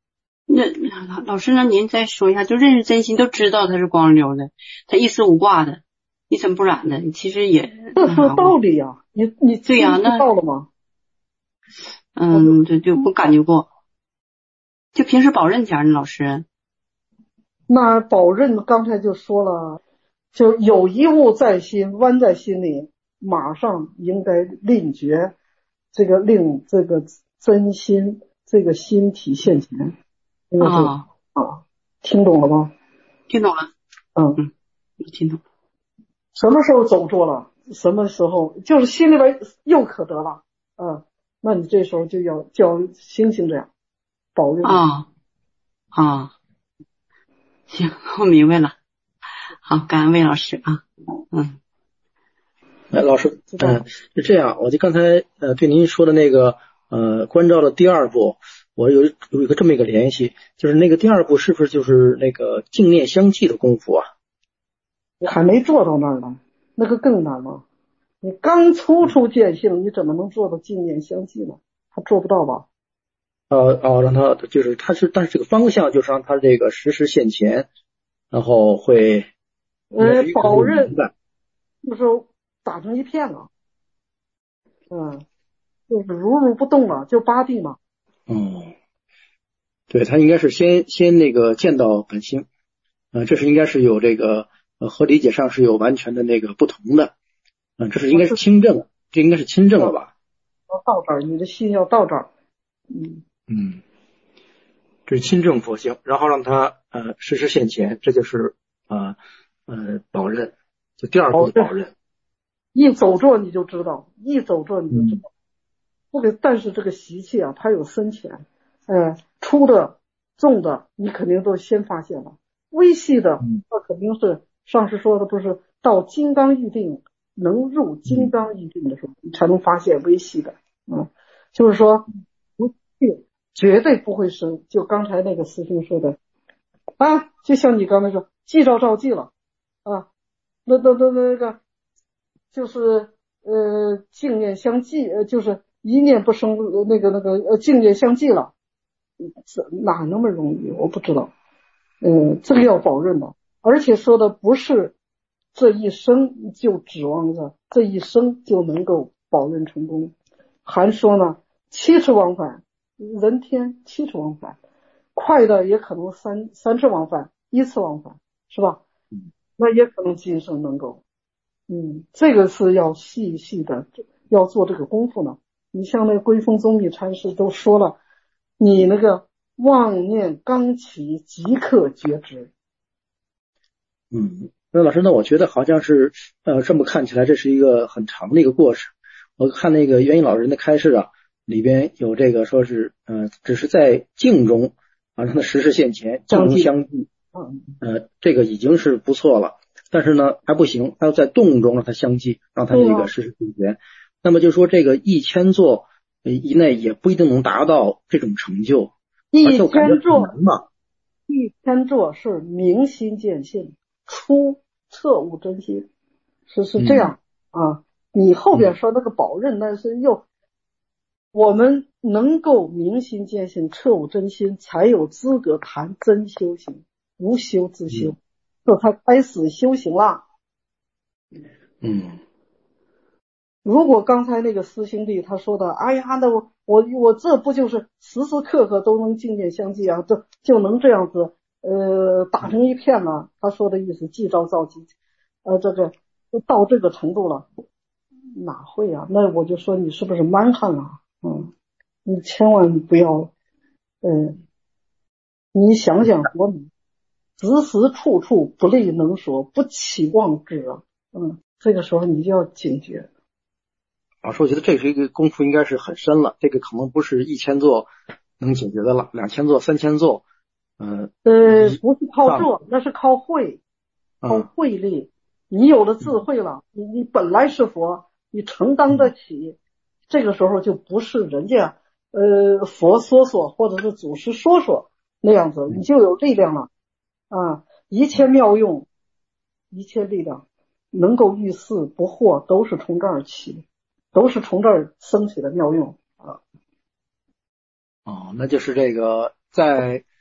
那老师，那您再说一下，就认识真心都知道他是光溜的，他一丝无挂的，一尘不染的，其实也这是道理呀、啊。你你对呀、啊，那到了吗？ 嗯，对，就不感觉过。就平时保任前呢，老师。 那保任刚才就说了，就有一物在心，弯在心里，马上应该令觉，这个令这个真心这个心体现前。啊、哦、啊，听懂了吗？ 听懂了。 嗯嗯，听懂。 什么时候走错了？什么时候就是心里边又可得了？嗯，那你这时候就要叫星星这样保佑。 啊啊，行，我明白了。好，感恩魏老师啊。嗯。 哎，老师，嗯，是这样，我就刚才呃对您说的那个呃关照的第二步，我有有一个这么一个联系，就是那个第二步是不是就是那个净念相继的功夫啊？ 你还没做到那儿呢，那个更难了。你刚初出见性，你怎么能做到净念相继呢？他做不到吧？ 呃哦，让他就是他是，但是这个方向就是让他这个时时现前，然后会呃保任，就是打成一片了，嗯，就是如如不动了，就八地嘛。 嗯，对，他应该是先先那个见到本心，呃，这是应该是有这个呃和理解上是有完全的那个不同的，嗯、呃，这是应该是亲证，这应该是亲证了吧？ 要到这儿，你的心要到这儿，嗯嗯，这是亲证佛性，然后让他呃时时现前，这就是呃呃保任，就第二步的保任。 一走错你就知道，一走错你就知道。这个、嗯、但是这个习气啊，它有深浅，呃，粗的、重的，你肯定都先发现了。微细的，那肯定是上师说的，不是到金刚喻定，能入金刚喻定的时候，你才能发现微细的。嗯，就是说不去，绝对不会生。就刚才那个师兄说的啊，就像你刚才说，记照照记了啊，那那那那个。就是呃净念相继，呃就是一念不生，呃、那个那个呃净念相继了，这哪那么容易？我不知道，嗯、呃，这个要保任的，而且说的不是这一生就指望着这一生就能够保任成功，还说呢七次往返，人天七次往返，快的也可能三三次往返，一次往返，是吧？那也可能今生能够。嗯，这个是要细细的要做这个功夫呢。你像那个归峰宗密禅师都说了，你那个妄念刚起即刻觉知。 嗯，那老师，那我觉得好像是呃这么看起来这是一个很长的一个过程。我看那个元印老人的开示啊，里边有这个说是呃只是在静中啊让他时时现前，静中相继，呃这个已经是不错了。但是呢还不行，还要在动中让它相继，让它这个时时现前。那么就说这个一千座以内也不一定能达到这种成就， 一千座一千座是明心见性，出彻悟真心，是是这样、嗯、啊。你后边说那个保任，那是又我们能够明心见性，彻悟真心，才有资格谈真修行，无修自修。嗯，说他开始修行了。 嗯， 如果刚才那个师兄弟他说的，哎呀，那我我我这不就是时时刻刻都能净念相继啊，就就能这样子呃打成一片了。他说的意思，记照照记，呃，这个到这个程度了，哪会啊？那我就说你是不是蛮汉啊？嗯，你千万不要，呃，你想想活明。时时处处不利能说，不期望之啊。嗯，这个时候你就要警觉。 老师，我觉得这是一个功夫应该是很深了，这个可能不是一千座能解决的了，两千座、三千座，嗯、 呃，呃，不是靠做，那是靠慧，靠慧力。嗯、你有了智慧了，你你本来是佛，你承担得起，嗯、这个时候就不是人家呃佛说说或者是祖师说说那样子，你就有力量了。啊，一切妙用，一切力量能够遇事不惑，都是从这儿起，都是从这儿升起的妙用啊。 哦，那就是这个在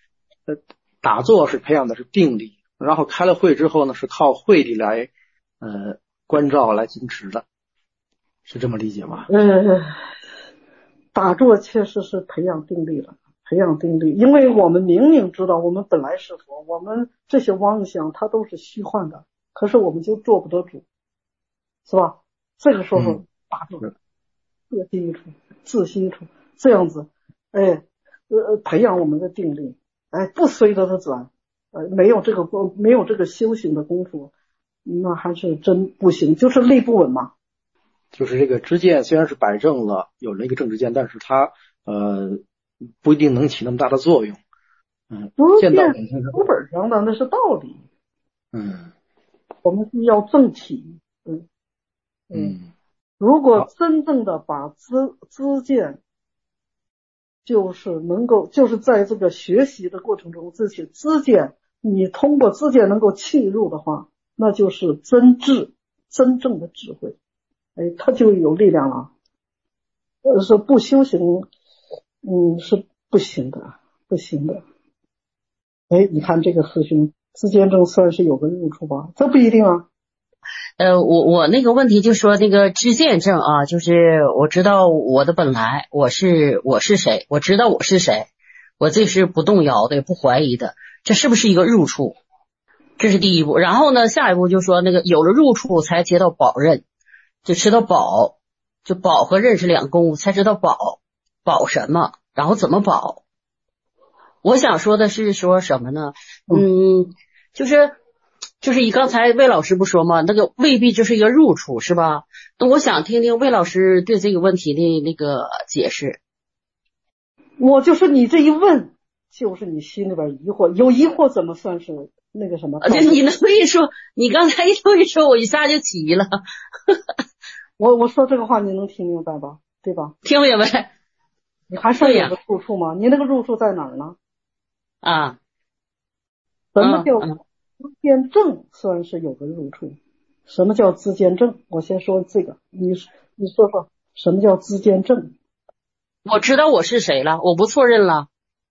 呃打坐是培养的是定力，然后开了会之后呢，是靠慧力来呃关照来行持的，是这么理解吗？ 呃，打坐确实是培养定力了，培养定力，因为我们明明知道我们本来是佛，我们这些妄想它都是虚幻的，可是我们就做不得主，是吧？这个时候打坐，自心一处，自心一处，这样子，哎，呃，培养我们的定力，哎，不随着它转，呃，没有这个功，没有这个修行的功夫，那还是真不行，就是力不稳嘛。 就是这个知见虽然是摆正了，有了一个正知见，但是它呃不一定能起那么大的作用。嗯， 知见书本上的那是道理。 嗯， 我们是要正体。嗯嗯，如果真正的把知知见，就是能够，就是在这个学习的过程中，这些知见，你通过知见能够契入的话，那就是真智，真正的智慧。哎，它就有力量了。呃，是不修行，嗯，是不行的，不行的。哎，你看这个师兄，知见正算是有个入处吧？这不一定啊。 呃，我我那个问题就说那个知见正啊，就是我知道我的本来，我是我是谁，我知道我是谁，我这是不动摇的，也不怀疑的，这是不是一个入处？这是第一步。然后呢，下一步就说那个有了入处才接到宝刃。就知道保，就保和认识两个功夫，才知道保保什么，然后怎么保。我想说的是说什么呢？嗯，就是就是以刚才魏老师不说吗？那个未必就是一个入处，是吧？那我想听听魏老师对这个问题的那个解释。 我就是你这一问，就是你心里边疑惑，有疑惑怎么算是那个什么？ 就你那么一说，你刚才一这么一说，我一下就急了。 我我说这个话你能听明白吧？对吧？ 听明白。 你还算有个入处吗？你那个入处在哪儿呢？ 啊， 什么叫知见正？算是有个入处。什么叫知见正？我先说这个，你你说说什么叫知见正？ 我知道我是谁了，我不错认了。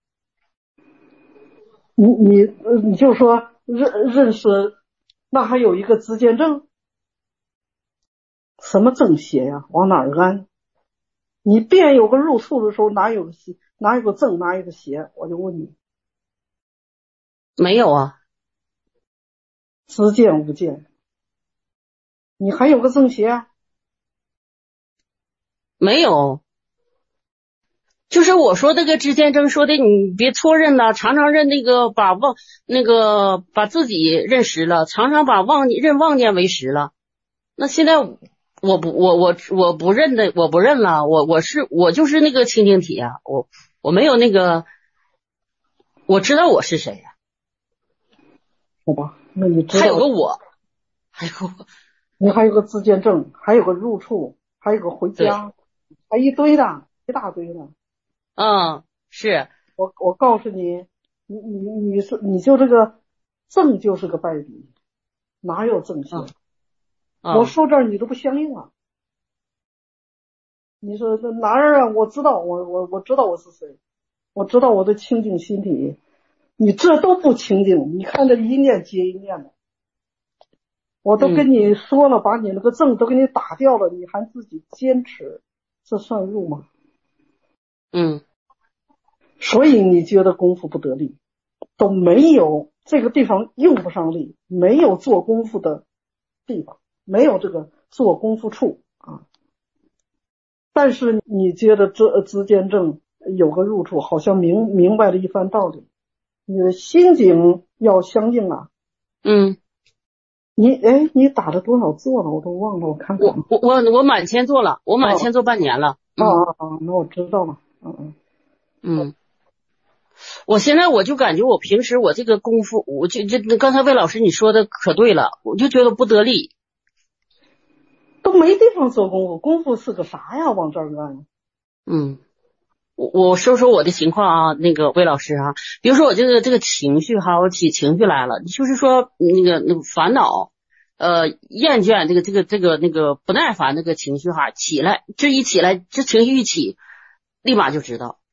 你你你就说认认识，那还有一个知见正。什么正邪呀？往哪儿安？你便有个入处的时候，哪有个邪，哪有个正，哪有个邪？我就问你， 没有啊。 知见无见，你还有个正邪？ 没有。就是我说那个知见正说的，你别错认了，常常认那个把妄那个把自己认实了，常常把妄认妄念为实了。那现在我不我我我不认的，我不认了，我我是我就是那个清净体啊，我我没有那个，我知道我是谁呀、 啊。好吧，那你知道还有个我，还有个你还有个知见正，还有个入处，还有个回家，还一堆的，一大堆的。 嗯，是我我告诉你，你你你是你就这个正就是个败笔，哪有正邪？ 嗯嗯、 我说这儿你都不相应啊！你说这哪儿啊？我知道，我我我知道我是谁，我知道我的清净心体，你这都不清净，你看这一念接一念的，我都跟你说了，嗯、把你那个正都给你打掉了，你还自己坚持，这算入吗？ 嗯。 所以你觉得功夫不得力，都没有这个地方用不上力，没有做功夫的地方，没有这个做功夫处啊。但是你觉得这知见正有个入处，好像明明白了一番道理，你的心境要相应啊。 嗯， 你哎，你打了多少坐了？我都忘了，我看看。 我我我我满千做了，我满千做半年了。 啊啊啊！那我知道了。嗯嗯嗯。我现在我就感觉我平时我这个功夫，我就就刚才魏老师你说的可对了，我就觉得不得力， 都没地方做功夫，功夫是个啥呀？往这儿干。 嗯，我我说说我的情况啊，那个魏老师啊，比如说我这个这个情绪哈，我起情绪来了，就是说那个那个烦恼，呃，厌倦这个这个这个那个不耐烦那个情绪哈起来，这一起来，这情绪一起，立马就知道。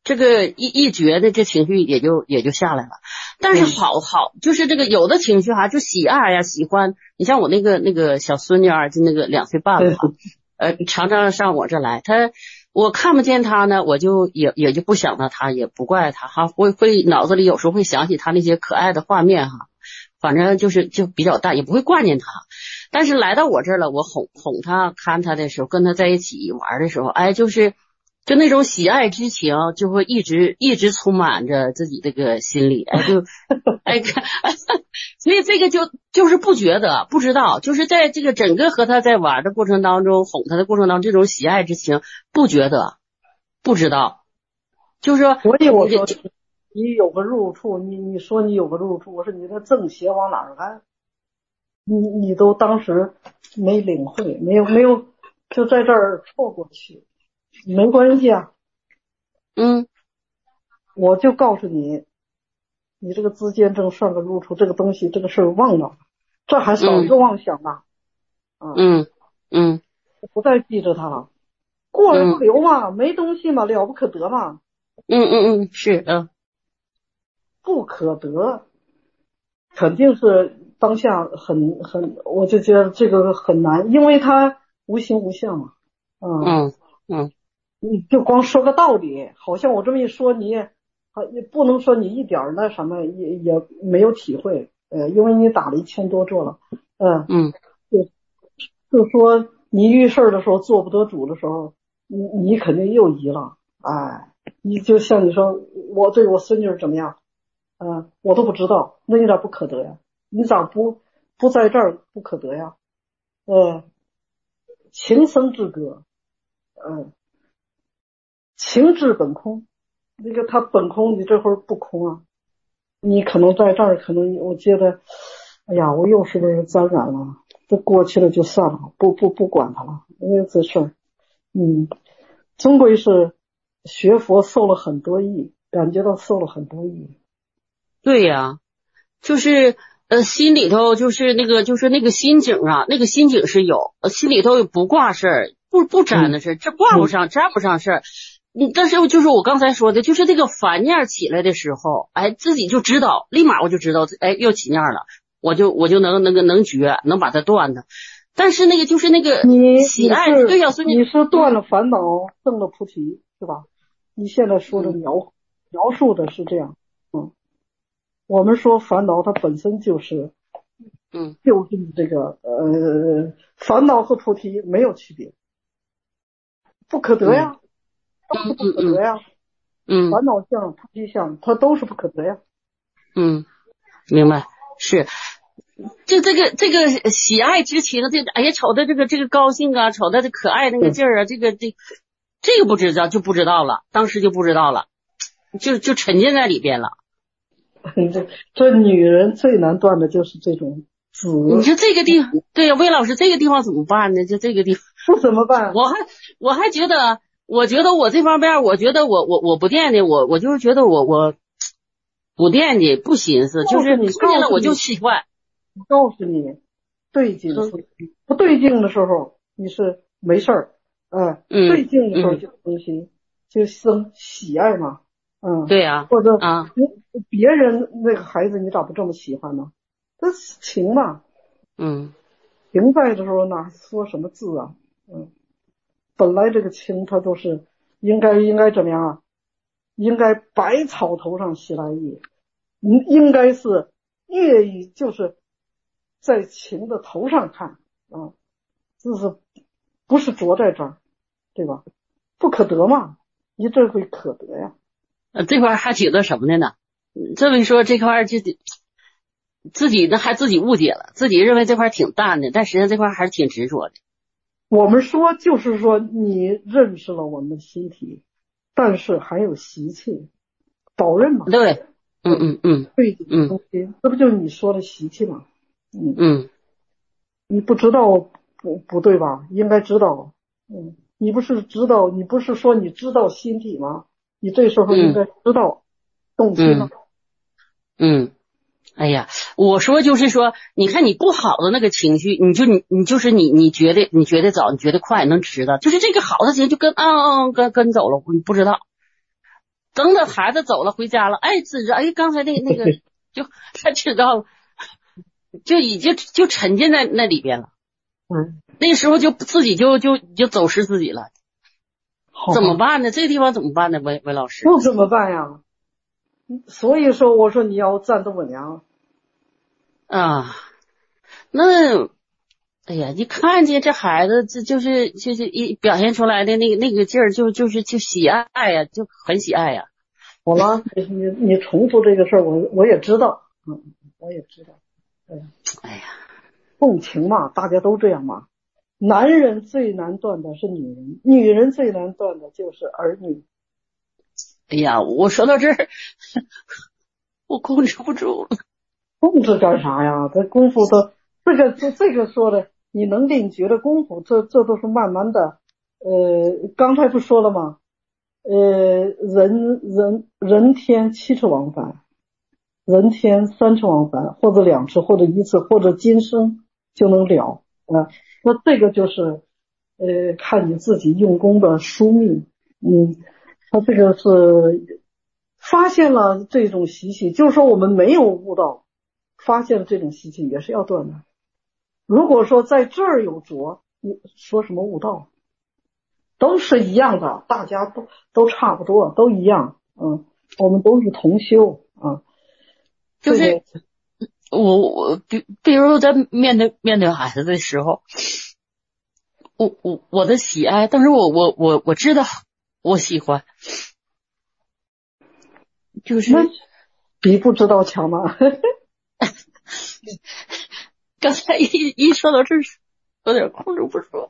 这个一一觉的这情绪也就也就下来了。但是好好就是这个有的情绪哈，就喜爱呀、喜欢。你像我那个那个小孙女儿，就那个两岁半了，呃，常常上我这来，她我看不见她呢，我就也也就不想到她，也不怪她哈，会会脑子里有时候会想起她那些可爱的画面哈，反正就是就比较淡，也不会挂念她。但是来到我这儿了，我哄哄她看她的时候，跟她在一起玩的时候，哎，就是就那种喜爱之情就会一直一直充满着自己这个心里，哎就哎看，所以这个就就是不觉得不知道，就是在这个整个和他在玩的过程当中，哄他的过程当中，这种喜爱之情不觉得不知道，就是说所以我说你有个入处，你你说你有个入处，我说你的正邪往哪儿看？你你都当时没领会，没有没有就在这儿错过去，没关系啊。 嗯， 我就告诉你，你这个自见证算个入处，这个东西这个事儿忘了，这还少一个妄想呢。 嗯嗯嗯， 不再记着它了，过了不留嘛，嗯、没东西嘛，了不可得嘛。 嗯嗯嗯，是嗯， 不可得，肯定是当下很很，我就觉得这个很难，因为它无形无相嘛。 嗯嗯嗯， 你就光说个道理，好像我这么一说你也也不能说你一点那什么也也没有体会，呃，因为你打了一千多桌了，嗯嗯， 就就说你遇事的时候做不得主的时候，你你肯定又疑了，哎，你就像你说我对我孙女怎么样，嗯、呃，我都不知道，那有点不可得呀，你咋不不在这儿不可得呀，呃，情生之歌，嗯、呃，情至本空。那个他本空，你这会儿不空啊？你可能在这儿，可能我觉得，哎呀，我又是不是沾染了？这过去了就算了，不不不管他了，因为这事儿，嗯，终归是学佛受了很多益，感觉到受了很多益。 对呀、啊，就是呃心里头就是那个就是那个心境啊，那个心境是有，心里头不挂事儿，不不沾的事儿，这挂不上，沾不上事儿。嗯，但是就是我刚才说的，就是这个烦念起来的时候，哎，自己就知道，立马我就知道，哎，又起念了，我就我就能那个能绝，能把它断的。但是那个就是那个喜爱，对呀，所以你是断了烦恼，证了菩提，是吧？你现在说的描、嗯、描述的是这样，嗯，我们说烦恼它本身就是， 嗯， 就是你这个呃烦恼和菩提没有区别，不可得呀。 嗯都是不可得呀， 嗯， 烦恼相、菩提相，它都是不可得呀。 嗯，明白，是，就这个这个喜爱之情，这哎呀，瞅他这个这个高兴啊，瞅他这可爱那个劲儿啊，这个这这个不知道就不知道了，当时就不知道了，就就沉浸在里边了。 这这女人最难断的就是这种子。 你说这个地方，对呀，魏老师，这个地方怎么办呢？就这个地方不怎么办？ 我还我还觉得。我觉得我这方面，我觉得我我我不惦记，我我就是觉得我我不惦记，不寻思，就是你看见了我就喜欢。 告诉你，对劲是不对劲的时候，你是没事儿，呃、嗯，对劲的时候就东西、嗯、就生喜爱嘛，嗯， 对呀、啊， 或者啊， 别人那个孩子你咋不这么喜欢呢？这是情嘛， 嗯， 情在的时候哪说什么字啊，嗯。本来这个情它都是应该应该怎么样啊？应该百草头上习来叶，应应该是叶意，就是在情的头上看啊，这是不是着在这儿，对吧？不可得嘛，你这回可得呀。 呃，这块还觉得什么的呢？这么一说，这块就自己呢还自己误解了，自己认为这块挺淡的，但实际上这块还是挺执着的。 我们说就是说你认识了我们的心体，但是还有习气，导认嘛？ 对，嗯嗯嗯， 对，嗯，这不就是你说的习气吗？ 嗯嗯， 你不知道不不对吧？应该知道，嗯，你不是知道，你不是说你知道心体吗？你这时候应该知道动机吗？ 嗯。嗯哎呀，我说就是说，你看你不好的那个情绪，你就你你就是你你觉得你觉得早，你觉得快，能知道，就是这个好的情绪就跟嗯嗯跟跟走了，你不知道。 等等孩子走了回家了，哎，知道哎刚才那那个就他知道了，就已经就沉浸在那里边了。 嗯， 那时候就自己就就就走失自己了。怎么办呢？这个地方怎么办呢？韦韦老师， 不怎么办呀？所以说，我说你要站得稳呀。 啊，那，哎呀，你看见这孩子，这就是就是一表现出来的那个那个劲儿，就就是就喜爱呀，就很喜爱呀。 好了，你你你重复这个事儿，我我也知道，嗯，我也知道。对， 哎呀， 共情嘛，大家都这样嘛。男人最难断的是女人，女人最难断的就是儿女。 哎呀，我说到这儿，我控制不住了。 控制干啥呀？这功夫都这个这这个说的，你能领觉的功夫，这这都是慢慢的。呃，刚才不说了吗？呃，人人人天七次往返，人天三次往返，或者两次，或者一次，或者今生就能了啊。那这个就是呃，看你自己用功的疏密。嗯，他这个是发现了这种习气，就是说我们没有悟道，发现了这种习气也是要断的。如果说在这儿有着，你说什么悟道？都是一样的，大家都都差不多，都一样，嗯，我们都是同修啊。 就是、这个、我我比比如在面对面对孩子的时候，我我我的喜爱，但是我我我我知道我喜欢，就是比不知道强吗？ 刚才一一说到这儿，有点控制不住。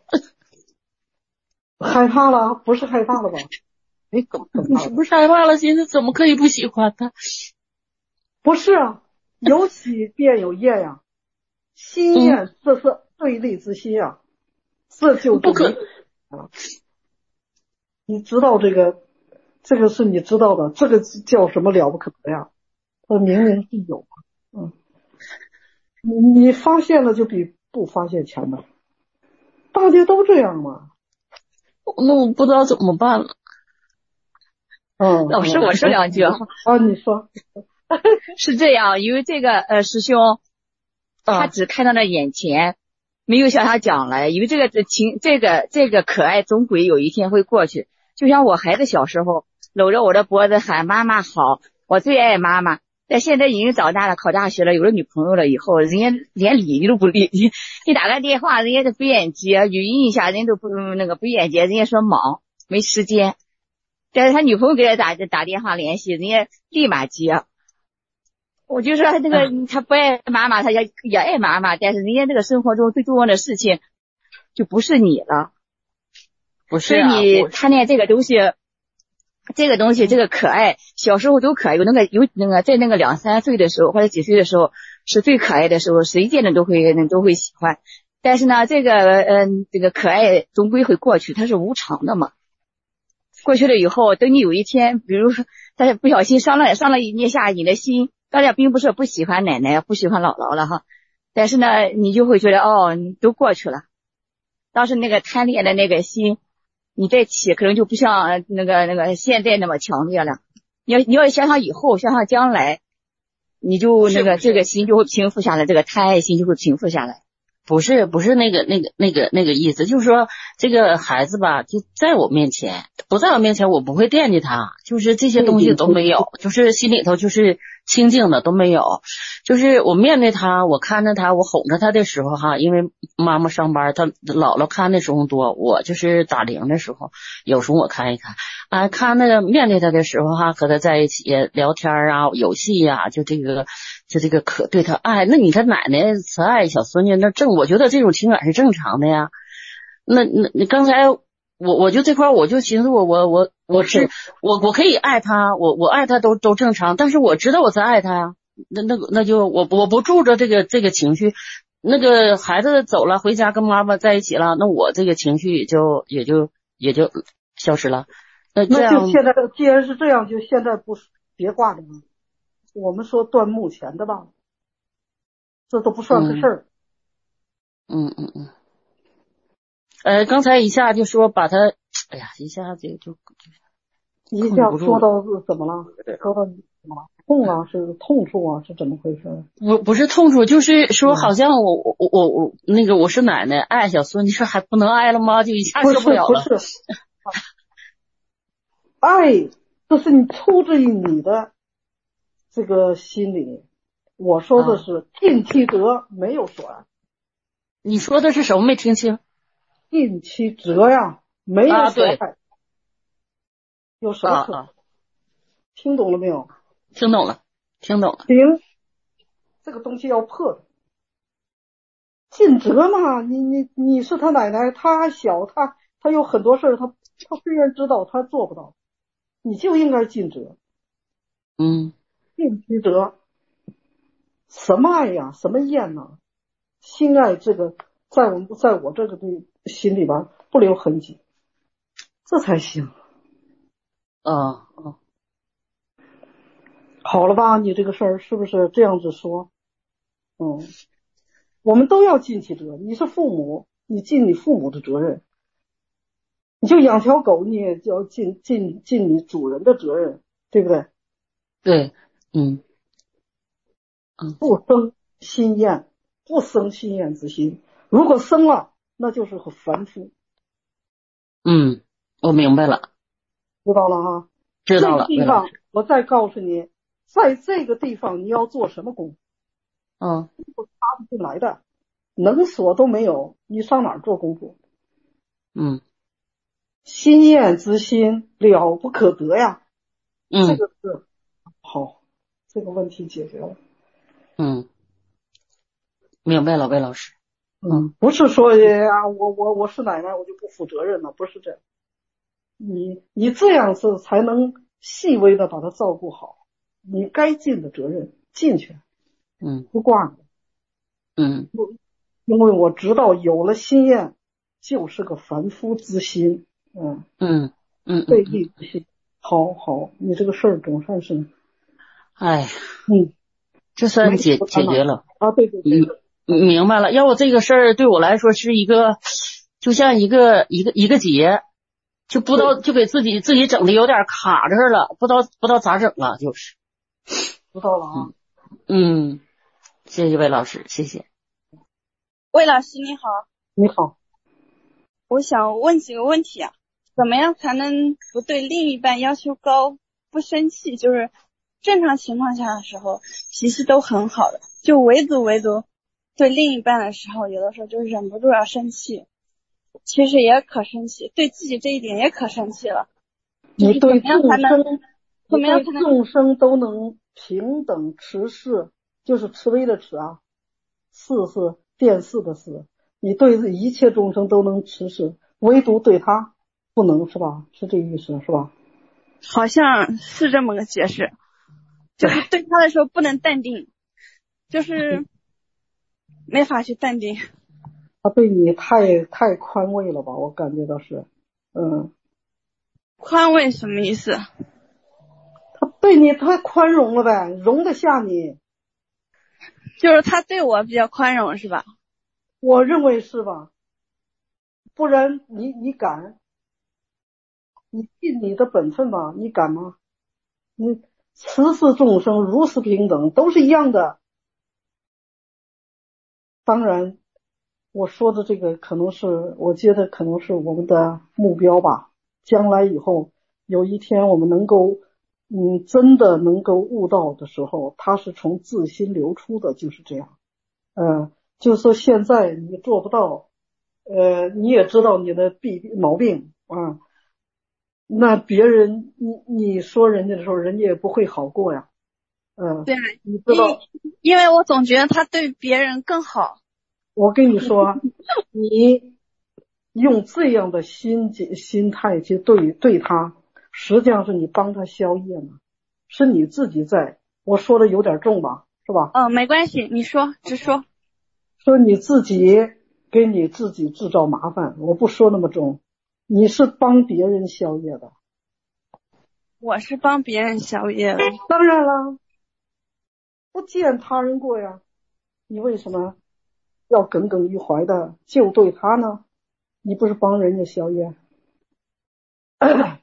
害怕了？不是害怕了吧？哎，怎么你是不是害怕了？现在怎么可以不喜欢他？ 不是啊，有喜便有厌呀，心厌这是对立之心啊，这就不可啊。你知道这个，这个是你知道的，这个叫什么了不可的呀？它明明是有，嗯，你你发现了就比不发现强的，大家都这样嘛。 那我不知道怎么办了。 嗯， 老师，我说两句啊。 啊，你说。 是这样，因为这个呃师兄，他只看到了眼前，没有向他讲来，因为这个情，这个这个可爱总归有一天会过去。就像我孩子小时候搂着我的脖子喊妈妈好，我最爱妈妈。但现在已经长大了，考大学了，有了女朋友了以后，人家连理你都不理你，你打个电话，人家都不愿接，语音一下，人家都不那个不愿接，人家说忙没时间。但是他女朋友给他打打电话联系，人家立马接。我就说那个他不爱妈妈，他也也爱妈妈，但是人家这个生活中最重要的事情就不是你了， 不是、啊， 所以你贪恋这个东西。这个东西，这个可爱，小时候都可爱，有那个有那个在那个两三岁的时候或者几岁的时候是最可爱的时候，谁见了都会都会喜欢。但是呢，这个嗯、呃，这个可爱终归会过去，它是无常的嘛。过去了以后，等你有一天，比如说他不小心伤了伤了一下你的心，当然并不是不喜欢奶奶，不喜欢姥姥了哈，但是呢，你就会觉得哦，你都过去了。当时那个贪恋的那个心。你再起可能就不像那个那个现在那么强烈了。你要你要想想以后，想想将来，你就那个这个心就会平复下来，这个贪爱心就会平复下来。 不是不是那个那个那个那个意思，就是说这个孩子吧，就在我面前，不在我面前我不会惦记他，就是这些东西都没有，就是心里头就是清静的都没有。就是我面对他，我看着他，我哄着他的时候哈，因为妈妈上班，他姥姥看的时候多，我就是打铃的时候，有时候我看一看啊，看那个面对他的时候哈，和他在一起聊天啊，游戏呀、啊，就这个就这个可对他爱。那你看奶奶慈爱小孙女那正，我觉得这种情感是正常的呀。那那你刚才我我就这块我就寻思我我我我是我我可以爱他，我我爱他都都正常，但是我知道我在爱他呀。那那个那就我我不住着这个这个情绪，那个孩子走了回家跟妈妈在一起了，那我这个情绪也就也就也就消失了。那这样那就现在既然是这样，就现在不别挂着了。我们说断目前的吧，这都不算个事儿。 嗯嗯嗯。呃，刚才一下就说把他，哎呀，一下就就一下说到是怎么了？说到什么痛啊？是痛处啊？是怎么回事？ 不不是痛处，就是说好像我我我我那个我是奶奶爱小孙，你说还不能爱了吗？就一下受不了了。 不是不是，爱这是你出自于你的这个心理。我说的是尽其责，没有所爱。 你说的是什么？没听清。 尽其责呀，没有所爱。啊、有什么可、啊啊？听懂了没有？ 听懂了，听懂了。 行，这个东西要破的。尽责嘛，你你你是他奶奶，他还小，他他有很多事儿，他他虽然知道他做不到，你就应该尽责。 嗯， 尽其责。什么爱呀？什么厌呢？心爱这个，在我在我这个心里边不留痕迹，这才行。 嗯嗯， 好了吧？你这个事儿是不是这样子说？嗯，我们都要尽其责。你是父母，你尽你父母的责任。你就养条狗，你也就要尽尽尽你主人的责任，对不对？ 对，嗯。 不生心厌，不生心厌之心。如果生了，那就是个凡夫。 嗯，我明白了， 知道了哈。 知道了。 这个地方，我再告诉你，在这个地方你要做什么功？ 嗯， 不插不进来的，能所都没有，你上哪儿做功夫？ 嗯， 心厌之心了不可得呀。 嗯， 这个是好，这个问题解决了。 嗯，明白了，魏老师。 嗯，不是说呀，我我我是奶奶，我就不负责任了，不是这样。你你这样子才能细微的把它照顾好，你该尽的责任尽去， 嗯， 不挂你。 嗯， 因为我知道有了心厌，就是个凡夫之心。嗯嗯嗯， 费力之心。好好，你这个事儿总算是， 哎呀， 嗯。 这算解解决了啊，对对对， 嗯，明白了。要不这个事儿对我来说是一个，就像一个一个一个结，就不知道就给自己自己整的有点卡这儿了，不知道不知道咋整了，就是。 知道了啊。 嗯，谢谢魏老师，谢谢。 魏老师你好。 你好。 我想问几个问题啊，怎么样才能不对另一半要求高，不生气？就是正常情况下的时候脾气都很好的，就唯独唯独对另一半的时候，有的时候就忍不住要生气，其实也可生气，对自己这一点也可生气了。 你对众生， 怎么样才能众生都能平等持世，就是慈悲的慈啊，世是电视的视，你对一切众生都能持世，唯独对他不能，是吧？是这意思是吧？ 好像是这么个解释。就是对他的时候不能淡定，就是没法去淡定。 他对你太太宽慰了吧？我感觉到是，嗯。 宽慰什么意思？ 他对你太宽容了呗，容得下你。 就是他对我比较宽容是吧？ 我认为是吧？不然你你敢？你尽你的本分吧，你敢吗？你。慈世众生如是平等，都是一样的。当然我说的这个可能是，我觉得可能是我们的目标吧，将来以后有一天我们能够嗯真的能够悟到的时候，它是从自心流出的，就是这样。呃就是说现在你做不到，呃你也知道你的弊毛病啊，那别人你你说人家的时候，人家也不会好过呀。嗯， 对， 你知道， 因为我总觉得他对别人更好。 我跟你说，你用这样的心心态去对对他，实际上是你帮他消业呢，是你自己在。我说的有点重吧，是吧？ 嗯，没关系，你说，直说。 说你自己给你自己制造麻烦，我不说那么重。你是帮别人消业的。 我是帮别人消业的。 当然了，不见他人过呀，你为什么要耿耿于怀的就对他呢？你不是帮人家消业？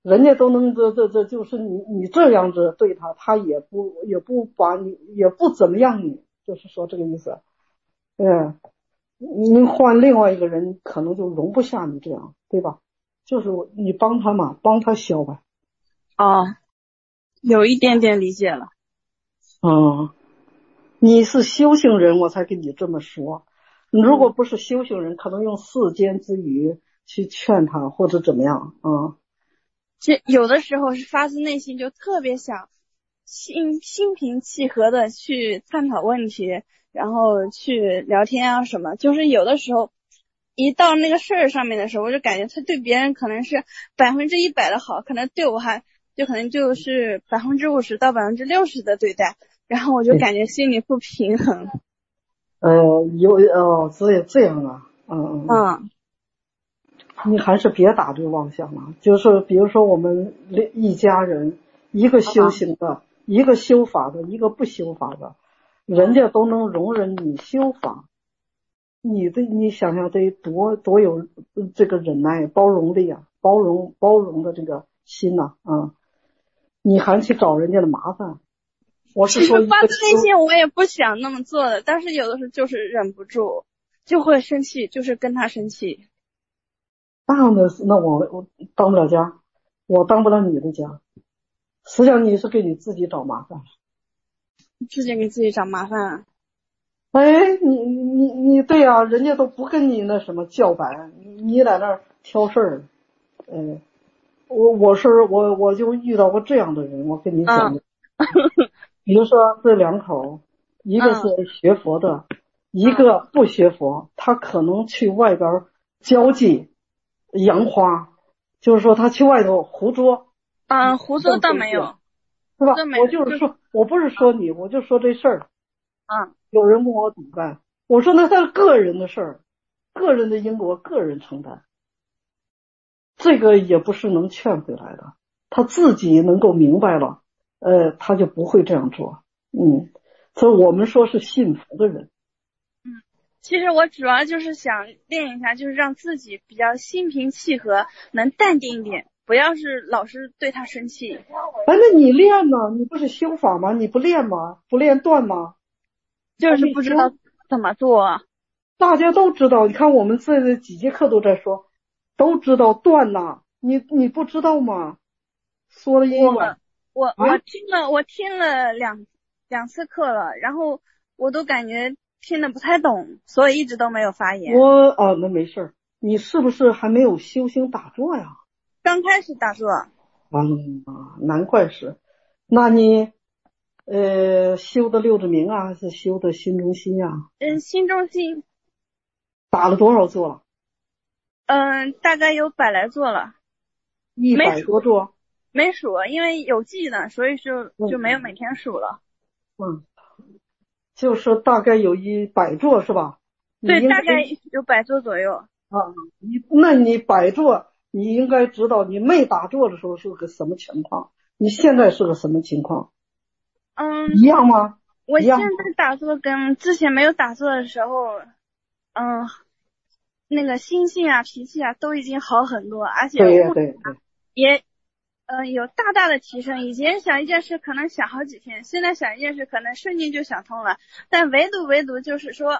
人家都能这这这就是你你这样子对他，他也不也不把你也不怎么样你，就是说这个意思。嗯，你换另外一个人可能就容不下你这样，对吧？就是你帮他嘛，帮他消吧。 哦，有一点点理解了。 嗯，你是修行人，我才跟你这么说。你如果不是修行人，可能用世间之语去劝他或者怎么样啊。 这有的时候是发自内心就特别想心心平气和的去探讨问题，然后去聊天啊什么，就是有的时候一到那个事儿上面的时候，我就感觉他对别人可能是百分之一百的好，可能对我还就可能就是百分之五十到百分之六十的对待，然后我就感觉心里不平衡。 呃，有哦，所以这样啊，嗯嗯， 你还是别打这个妄想了。就是比如说我们一家人，一个修行的，一个修法的，一个不修法的，人家都能容忍你修法，你的你想想得多多有这个忍耐包容的呀，包容包容的这个心呐 啊, 啊，你还去找人家的麻烦。我是说， 发自内心我也不想那么做的，但是有的时候就是忍不住，就会生气，就是跟他生气。 那样的，那我我当不了家，我当不了你的家。实际上你是给你自己找麻烦， 自己给自己找麻烦。 哎，你你你对呀、啊，人家都不跟你那什么叫板，你在那儿挑事儿。嗯、呃，我我是我我就遇到过这样的人，我跟你讲的。嗯比如说这两口，一个是学佛的，嗯、一个不学佛，他可能去外边交际扬花，就是说他去外头胡作。 啊，胡作倒没有， 是吧？我就是说，我不是说你，我就说这事儿。 啊， 有人问我怎么办，我说那他是个人的事儿，个人的因果个人承担，这个也不是能劝回来的，他自己能够明白了。呃，他就不会这样做，嗯，所以我们说是信佛的人。 嗯，其实我主要就是想练一下，就是让自己比较心平气和，能淡定一点，不要是老是对他生气。 哎，那你练呢？你不是修法吗？你不练吗？不练断吗？ 就是不知道怎么做。 大家都知道，你看我们这几节课都在说，都知道断呐，你你不知道吗？说了英文。 我我听了、啊、我听了两两次课了，然后我都感觉听得不太懂，所以一直都没有发言。 我哦，那没事，你是不是还没有修行打坐呀？ 刚开始打坐。 嗯，难怪是。那你呃修的六字明啊，还是修的心中心呀、啊？ 嗯，心中心。 打了多少坐了？ 嗯，大概有百来座了。 一百多座。 没数，因为有记呢，所以就就没有每天数了。 嗯，就是大概有一百座是吧？ 对，大概有百座左右。 啊，你那你百座，你应该知道你没打坐的时候是个什么情况，你现在是个什么情况？ 嗯， 一样吗？ 我现在打坐跟之前没有打坐的时候，嗯，那个心性啊、脾气啊都已经好很多，而且对对对也。嗯、呃，有大大的提升。以前想一件事可能想好几天，现在想一件事可能瞬间就想通了。但唯独唯独就是说，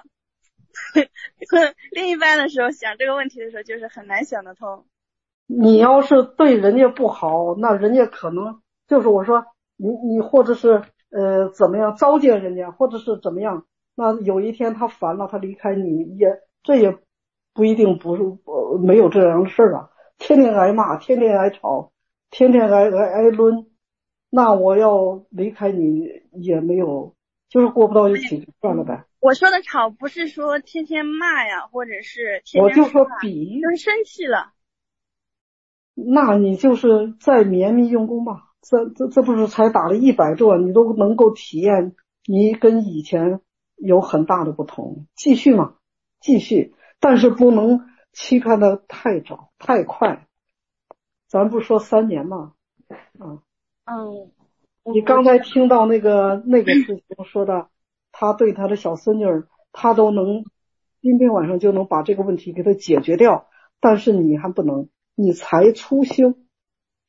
另一半的时候想这个问题的时候，就是很难想得通。 你要是对人家不好，那人家可能就是我说你你或者是呃怎么样糟践人家，或者是怎么样，那有一天他烦了，他离开你，也这也不一定不是、呃、没有这样的事儿啊，天天挨骂，天天挨吵。天天挨挨挨抡，那我要离开你也没有，就是过不到一起，算了呗。 我说的吵不是说天天骂呀，或者是天天我就说比就是生气了。 那你就是再绵密用功吧，这这这不是才打了一百座，你都能够体验你跟以前有很大的不同。继续嘛，继续，但是不能期盼的太早太快。咱不说三年嘛，啊， 嗯， 你刚才听到那个那个事情说的，他对他的小孙女儿，他都能今天晚上就能把这个问题给他解决掉，但是你还不能，你才初修，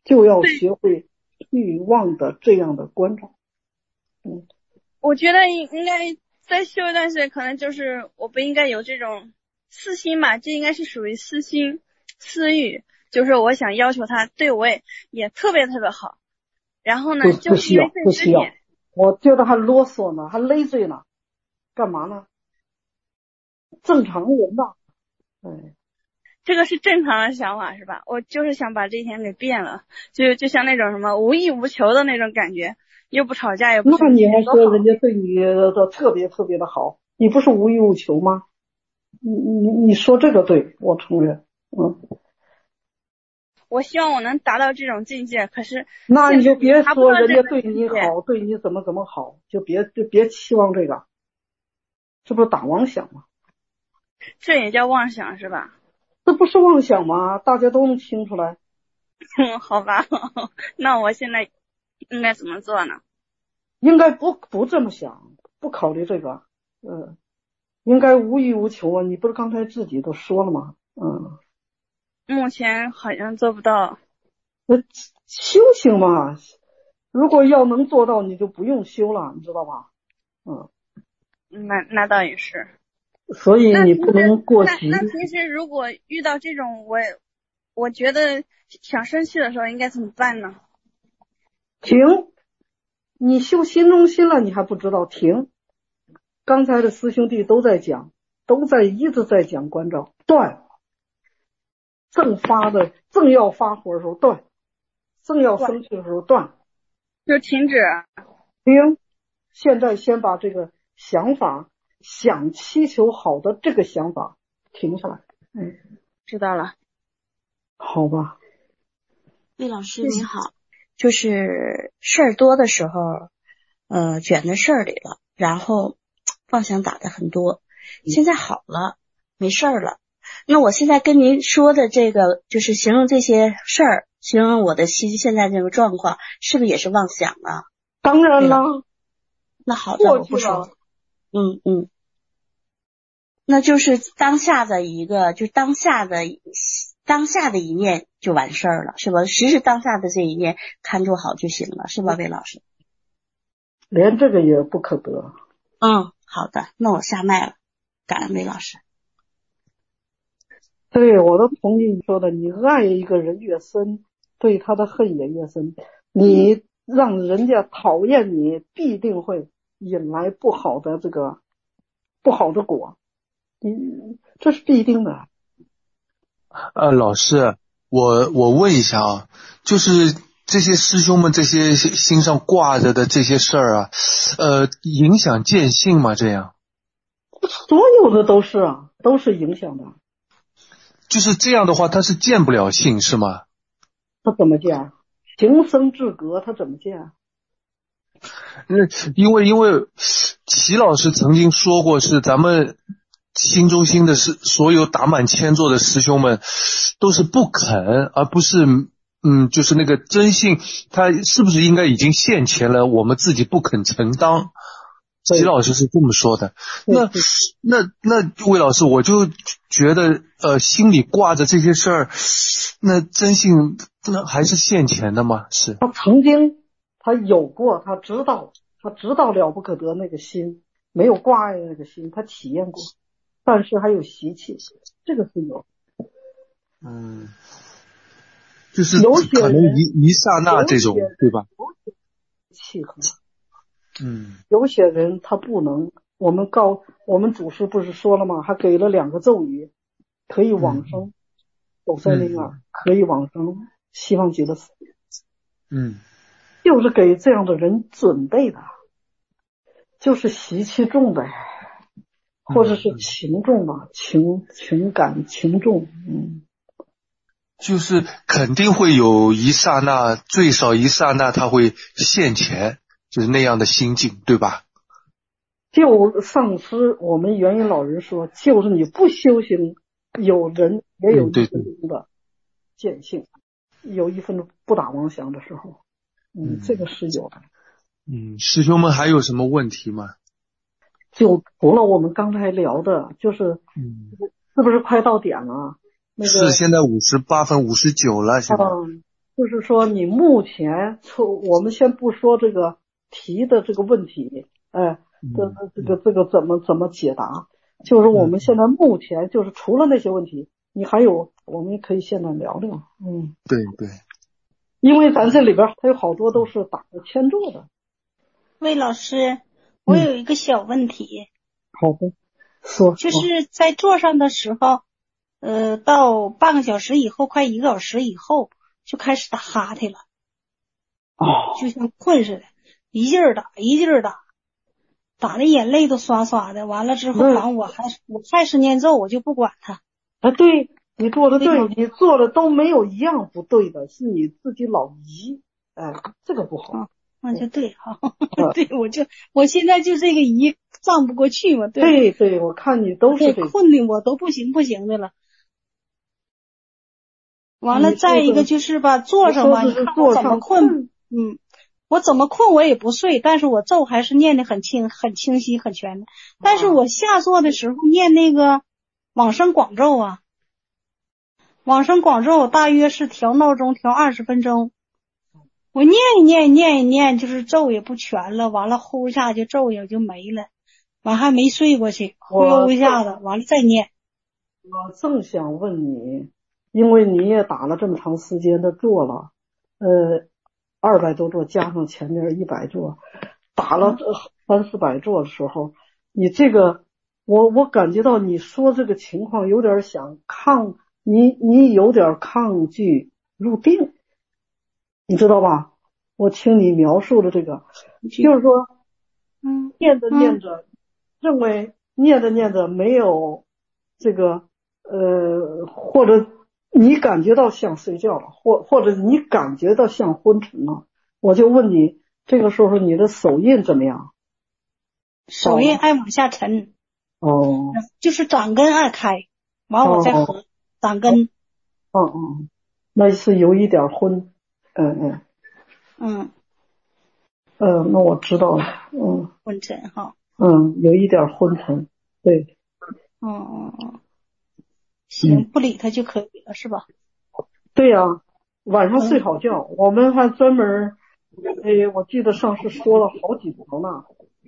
就要学会欲望的这样的关照。嗯， 我觉得应应该再修一段时间，可能就是我不应该有这种私心嘛，这应该是属于私心私欲，就是我想要求他对我也也特别特别好，然后呢就不需要不需要，我觉得还啰嗦呢，还累赘呢，干嘛呢？正常人呐，哎， 这个是正常的想法是吧？我就是想把这一天给变了，就就像那种什么无欲无求的那种感觉，又不吵架又不。 那你还说人家对你的特别特别的好，你不是无欲无求吗？你你你说这个对，我承认，嗯。 我希望我能达到这种境界，可是那你就别说人家对你好，对你怎么怎么好，就别就别期望这个，这不是打妄想吗？ 这也叫妄想是吧？ 这不是妄想吗？大家都能听出来。 嗯，好吧，那我现在应该怎么做呢？ 应该不不这么想，不考虑这个，嗯，应该无欲无求啊！你不是刚才自己都说了吗？嗯。 目前好像做不到。 那修行嘛，如果要能做到，你就不用修了，你知道吧？嗯。 那那倒也是。 所以你不能过急。 那, 那其实如果遇到这种我我觉得想生气的时候应该怎么办呢？ 停，你修心中心了，你还不知道停。刚才的师兄弟都在讲，都在一直在讲关照，断。正发的正要发火的时候断，正要生气的时候断， 就停止。 停。现在先把这个想法，想祈求好的这个想法停下来。嗯， 知道了。 好吧。 魏老师你好，就是事儿多的时候，呃，卷在事儿里了，然后妄想打的很多，现在好了，没事儿了。那我现在跟您说的这个，就是形容这些事儿，形容我的心现在这个状况，是不是也是妄想啊？ 当然了。 那好的，我不说。嗯嗯。那就是当下的一个，就当下的当下的一念就完事儿了，是吧？时时当下的这一念看住好就行了，是吧，魏老师？ 连这个也不可得。 嗯，好的，那我下麦了，感恩魏老师。 对，我都同意你说的，你爱一个人越深，对他的恨也越深。你让人家讨厌你，必定会引来不好的这个不好的果，你这是必定的。 呃，老师，我我问一下啊，就是这些师兄们这些心上挂着的这些事儿啊，呃，影响见性吗？这样？ 所有的都是啊，都是影响的。 就是这样的话，他是见不了性是吗？ 他怎么见？情生至格，他怎么见？ 那因为因为齐老师曾经说过，是咱们心中心的是所有打满千座的师兄们都是不肯，而不是嗯，就是那个真性，他是不是应该已经现前了？我们自己不肯承当。齐老师是这么说的。那那那魏老师，我就觉得呃，心里挂着这些事儿，那真性那还是现前的吗？是他曾经他有过，他知道他知道了不可得那个心，没有挂碍的那个心，他体验过，但是还有习气，这个是有。 嗯，就是可能一一刹那这种，对吧？ 契合。 嗯， 有些人他不能，我们告我们祖师不是说了吗？还给了两个咒语，可以往生九三零二，可以往生西方极乐世界。 嗯， 就是给这样的人准备的，就是习气重的，或者是情重的，情情感情重，嗯， 就是肯定会有一刹那，最少一刹那他会现前。就是那样的心境，对吧？ 就上师我们元音老人说，就是你不修行，有人也有一分钟的见性，嗯、有一分钟不打妄想的时候，嗯，嗯这个是有的。 嗯，师兄们还有什么问题吗？ 就除了我们刚才聊的，就是，嗯，是不是快到点了？那个、 是现在五十八分五十九了，现在。 嗯， 就是说你目前从我们先不说这个提的这个问题，哎，这这个这个怎么怎么解答？就是我们现在目前就是除了那些问题，你还有我们可以现在聊聊。嗯， 对对， 因为咱这里边还有好多都是打着签注的。 魏老师，我有一个小问题。 好的，说。 就是在座上的时候，呃，到半个小时以后，快一个小时以后，就开始打哈欠了。 哦。 就像困似的，一劲儿打，一劲儿打，打的眼泪都刷刷的。完了之后，反正我还我还是念咒，我就不管他。 啊，对，你做的对，你做的都没有一样不对的，是你自己老疑，哎，这个不好。 啊那就对哈，对，我就我现在就这个疑上不过去嘛，对对对，我看你都是困的我都不行不行的了。完了，再一个就是吧，坐上吧，你看我怎么困，嗯，我怎么困我也不睡，但是我咒还是念的很清很清晰很全的。但是我下坐的时候念那个往生广咒啊，往生广咒我大约是调闹钟调二十分钟。我念一念念一念，就是咒也不全了，完了呼一下就咒也就没了，完还没睡过去，呼一下子，完了再念。 我正想问你，因为你也打了这么长时间的坐了，呃，二百多座加上前面一百座，打了三四百座的时候，你这个，我我感觉到你说这个情况有点想抗，你你有点抗拒入定。你知道吧？我听你描述的这个，就是说， 嗯， 念着念着，嗯、认为念着念着没有这个，呃，或者你感觉到想睡觉了，或或者你感觉到像昏沉了，我就问你，这个时候你的手印怎么样？ 手印爱往下沉， 哦， 就是掌根爱开，完我再合、哦、掌根， 嗯嗯，那是有一点昏。嗯嗯嗯， 呃，那我知道了，嗯， 昏沉哈， 嗯，有一点昏沉，对， 嗯嗯嗯，行，嗯、不理他就可以了，是吧？ 对呀、啊，晚上睡好觉，嗯、我们还专门，哎，我记得上次说了好几条呢，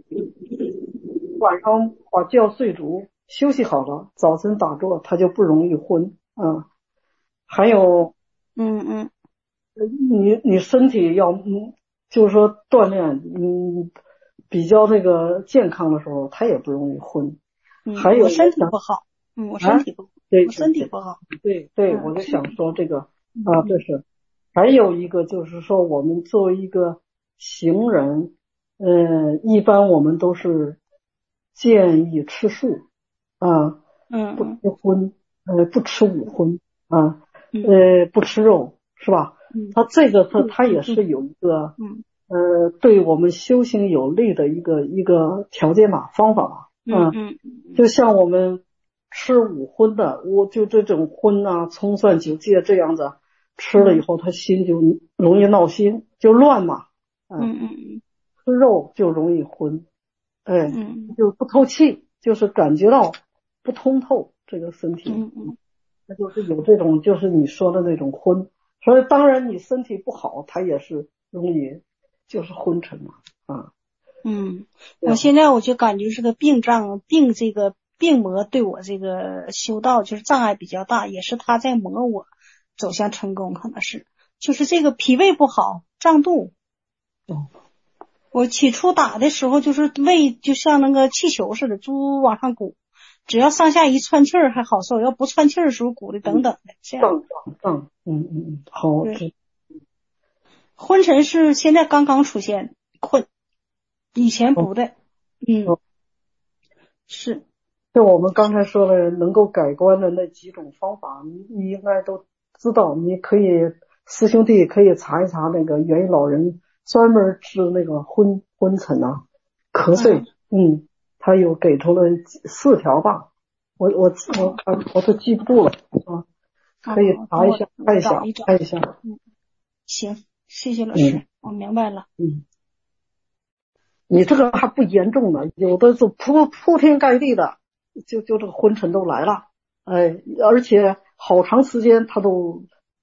晚上把觉睡足，休息好了，早晨打坐，他就不容易昏，嗯，还有， 嗯嗯。 你你身体要嗯，就是说锻炼嗯比较那个健康的时候，他也不容易昏。 嗯， 还有我身体不好，嗯，我身体不好， 啊、对， 我身体不好。 对对， 嗯、 我就想说这个啊，这是。还有一个就是说，我们作为一个行人，呃，一般我们都是建议吃素啊， 嗯， 不吃荤，呃，不吃五荤啊，呃，不吃肉，是吧？他这个他他也是有一个， 嗯呃，对我们修行有利的一个一个条件吧，方法吧， 嗯嗯， 就像我们吃五荤的，我就这种荤啊、葱蒜酒芥这样子吃了以后，他心就容易闹心，就乱嘛， 嗯嗯嗯， 吃肉就容易荤，哎， 嗯， 就不透气，就是感觉到不通透这个身体， 嗯嗯， 那就是有这种就是你说的那种荤。所以当然你身体不好，它也是容易就是昏沉嘛，啊， 嗯，我现在我就感觉是个病障，病这个病魔对我这个修道就是障碍比较大，也是他在磨我走向成功，可能是就是这个脾胃不好，胀肚。 哦， 我起初打的时候就是胃就像那个气球似的，猪往上鼓。只要上下一串气儿还好受，要不串气儿的时候鼓的等等的，这样。 胀胀胀，嗯嗯嗯，好。 对。昏沉是现在刚刚出现困，以前不的，哦、嗯， 哦、 是。 就我们刚才说的，能够改观的那几种方法，你你应该都知道。你可以师兄弟可以查一查那个元一老人专门治那个昏昏沉啊、瞌睡，嗯。嗯他有给出了四条吧，我我我我都记不住了啊，可以查一下，看一下，看一下。 嗯，行，谢谢老师， 嗯、 我明白了。 嗯，你这个还不严重呢，有的是铺铺天盖地的，就就这个昏沉都来了，哎，而且好长时间他都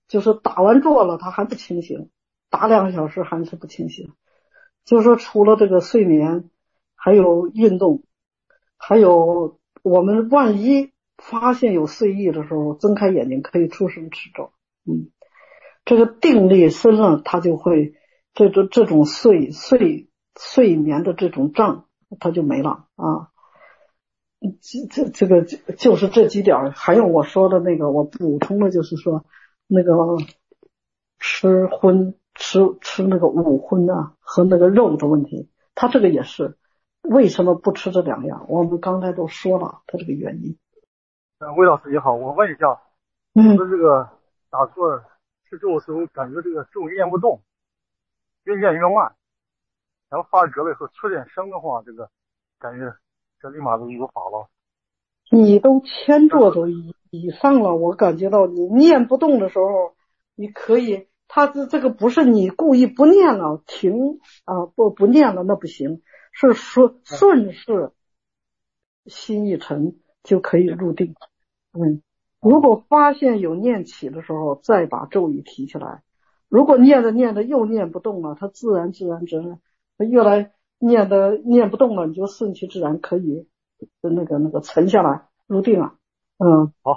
就是打完坐了他还不清醒，打两个小时还是不清醒。就是说除了这个睡眠，还有运动，还有我们万一发现有睡意的时候，睁开眼睛可以出声持咒。嗯，这个定力深了，他就会这种这种睡睡睡眠的这种障，他就没了啊。这这这个就是这几点，还有我说的那个，我补充的就是说那个吃荤吃吃那个五荤啊和那个肉的问题，他这个也是为什么不吃这两样？我们刚才都说了他这个原因。 呃，魏老师你好，我问一下，嗯，这个打坐吃咒的时候，感觉这个咒念不动，越念越慢，然后发嗝了以后出点声的话，这个感觉这立马就有法了。 你都千座都以以上了，我感觉到你念不动的时候，你可以，他是这个不是你故意不念了，停啊不不念了那不行，是说顺势心一沉就可以入定。嗯，如果发现有念起的时候，再把咒语提起来。如果念着念着又念不动了，它自然自然自然，它越来念的念不动了，你就顺其自然可以那个那个沉下来入定了。嗯， 好。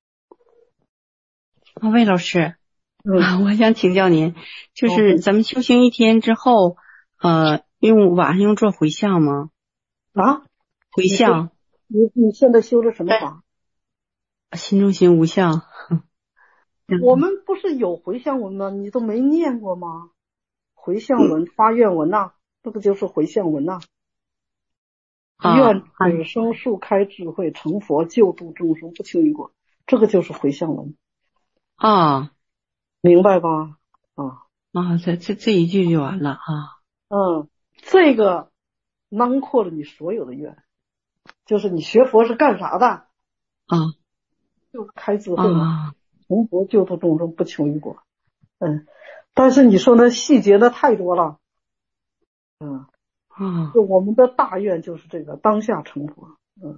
啊，魏老师， 嗯， 我想请教您，就是咱们修行一天之后，呃，用晚上用做回向吗？ 啊？ 回向？ 你你现在修的什么法？ 心中心无相。 我们不是有回向文吗？你都没念过吗？回向文、发愿文呐、啊，这不就是回向文呐、啊？愿此生树开智慧，成佛救度众生，不求于果，这个就是回向文啊， 明白吧？啊啊，这这这一句就完了啊。 嗯，这个囊括了你所有的愿，就是你学佛是干啥的？ 啊， 就是开智慧嘛。啊，成佛救度众生，不求于果。嗯，但是你说那细节的太多了。嗯， 啊， 就我们的大愿就是这个当下成佛。嗯，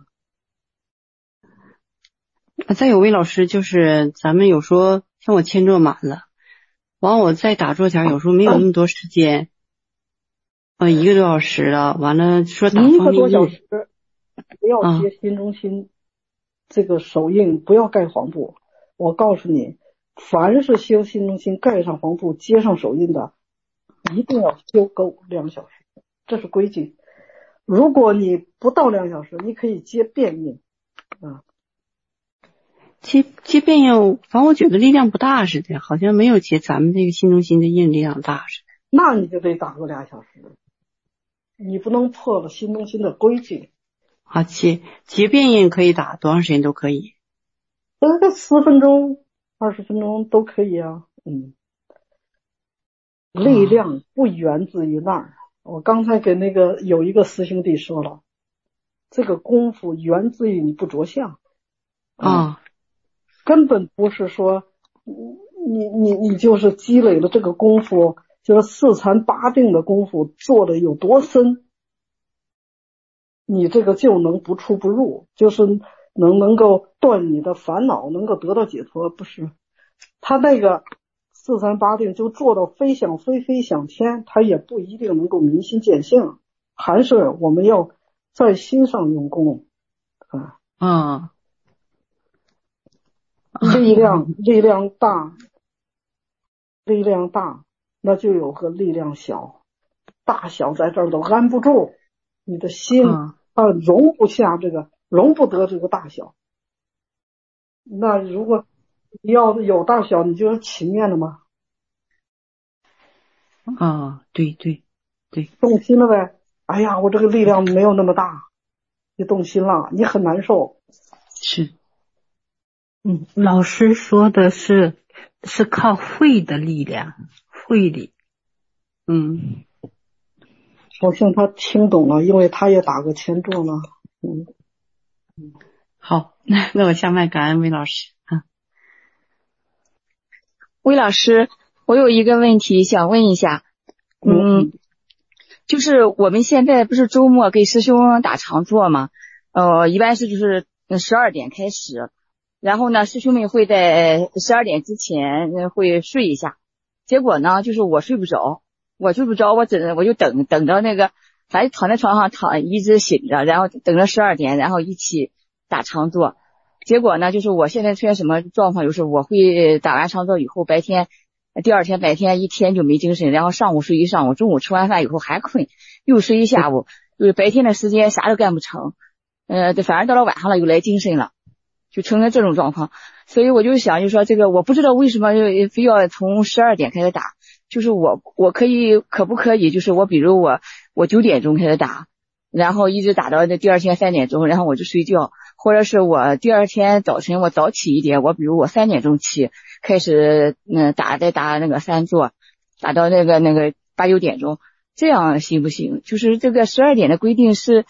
再有位老师，就是咱们有说像我签座满了，完我在打坐前有时候没有那么多时间，呃，一个多小时了，完了说打一个多小时，不要接心中心、啊、这个手印，不要盖黄布。我告诉你，凡是修心中心盖上黄布接上手印的，一定要修够两小时，这是规矩。如果你不到两小时，你可以接变印啊。 接接变印，反正我觉得力量不大似的，好像没有接咱们这个心中心的印力量大似的。 那你就得打个俩小时，你不能破了心中心的规矩。 啊，接接变印可以打多长时间都可以。 这个十分钟、二十分钟都可以啊。嗯，力量不源自于那儿。我刚才给那个有一个师兄弟说了，这个功夫源自于你不着相啊、嗯， 根本不是说你你你就是积累了这个功夫，就是四禅八定的功夫做的有多深，你这个就能不出不入，就是能能够断你的烦恼，能够得到解脱。不是他那个四禅八定就做到飞想飞飞想天，他也不一定能够明心见性，还是我们要在心上用功啊。 啊， 力量力量大，力量大，那就有个力量小，大小在这儿都安不住，你的心啊容不下这个。容不得这个大小，那如果要有大小，你就是起念了吗？ 啊，对对对， 动心了呗。哎呀，我这个力量没有那么大，你动心了，你很难受。 是， 嗯，老师说的是是靠慧的力量，慧力。 嗯， 好像他听懂了，因为他也打过签座了。嗯。 好，那那我下麦感恩魏老师啊。 魏老师，我有一个问题想问一下，嗯，就是我们现在不是周末给师兄打长坐吗？呃，一般是就是十二点开始， 然后呢，师兄们会在十二点之前会睡一下，结果呢，就是我睡不着，我睡不着，我等我就等等着那个，反正躺在床上躺一直醒着，然后等着十二点，然后一起打长坐。结果呢，就是我现在出现什么状况，就是我会打完长坐以后，白天第二天白天一天就没精神，然后上午睡一上午，中午吃完饭以后还困，又睡一下午，就是白天的时间啥都干不成，呃，反正到了晚上了又来精神了。就成了这种状况，所以我就想，就说这个我不知道为什么非要从十二点开始打，就是我我可以可不可以，就是我比如我我九点钟开始打，然后一直打到第二天三点钟，然后我就睡觉，或者是我第二天早晨我早起一点，我比如我三点钟起开始嗯打再打那个三座，打到那个那个八九点钟，这样行不行？就是这个十二点的规定是。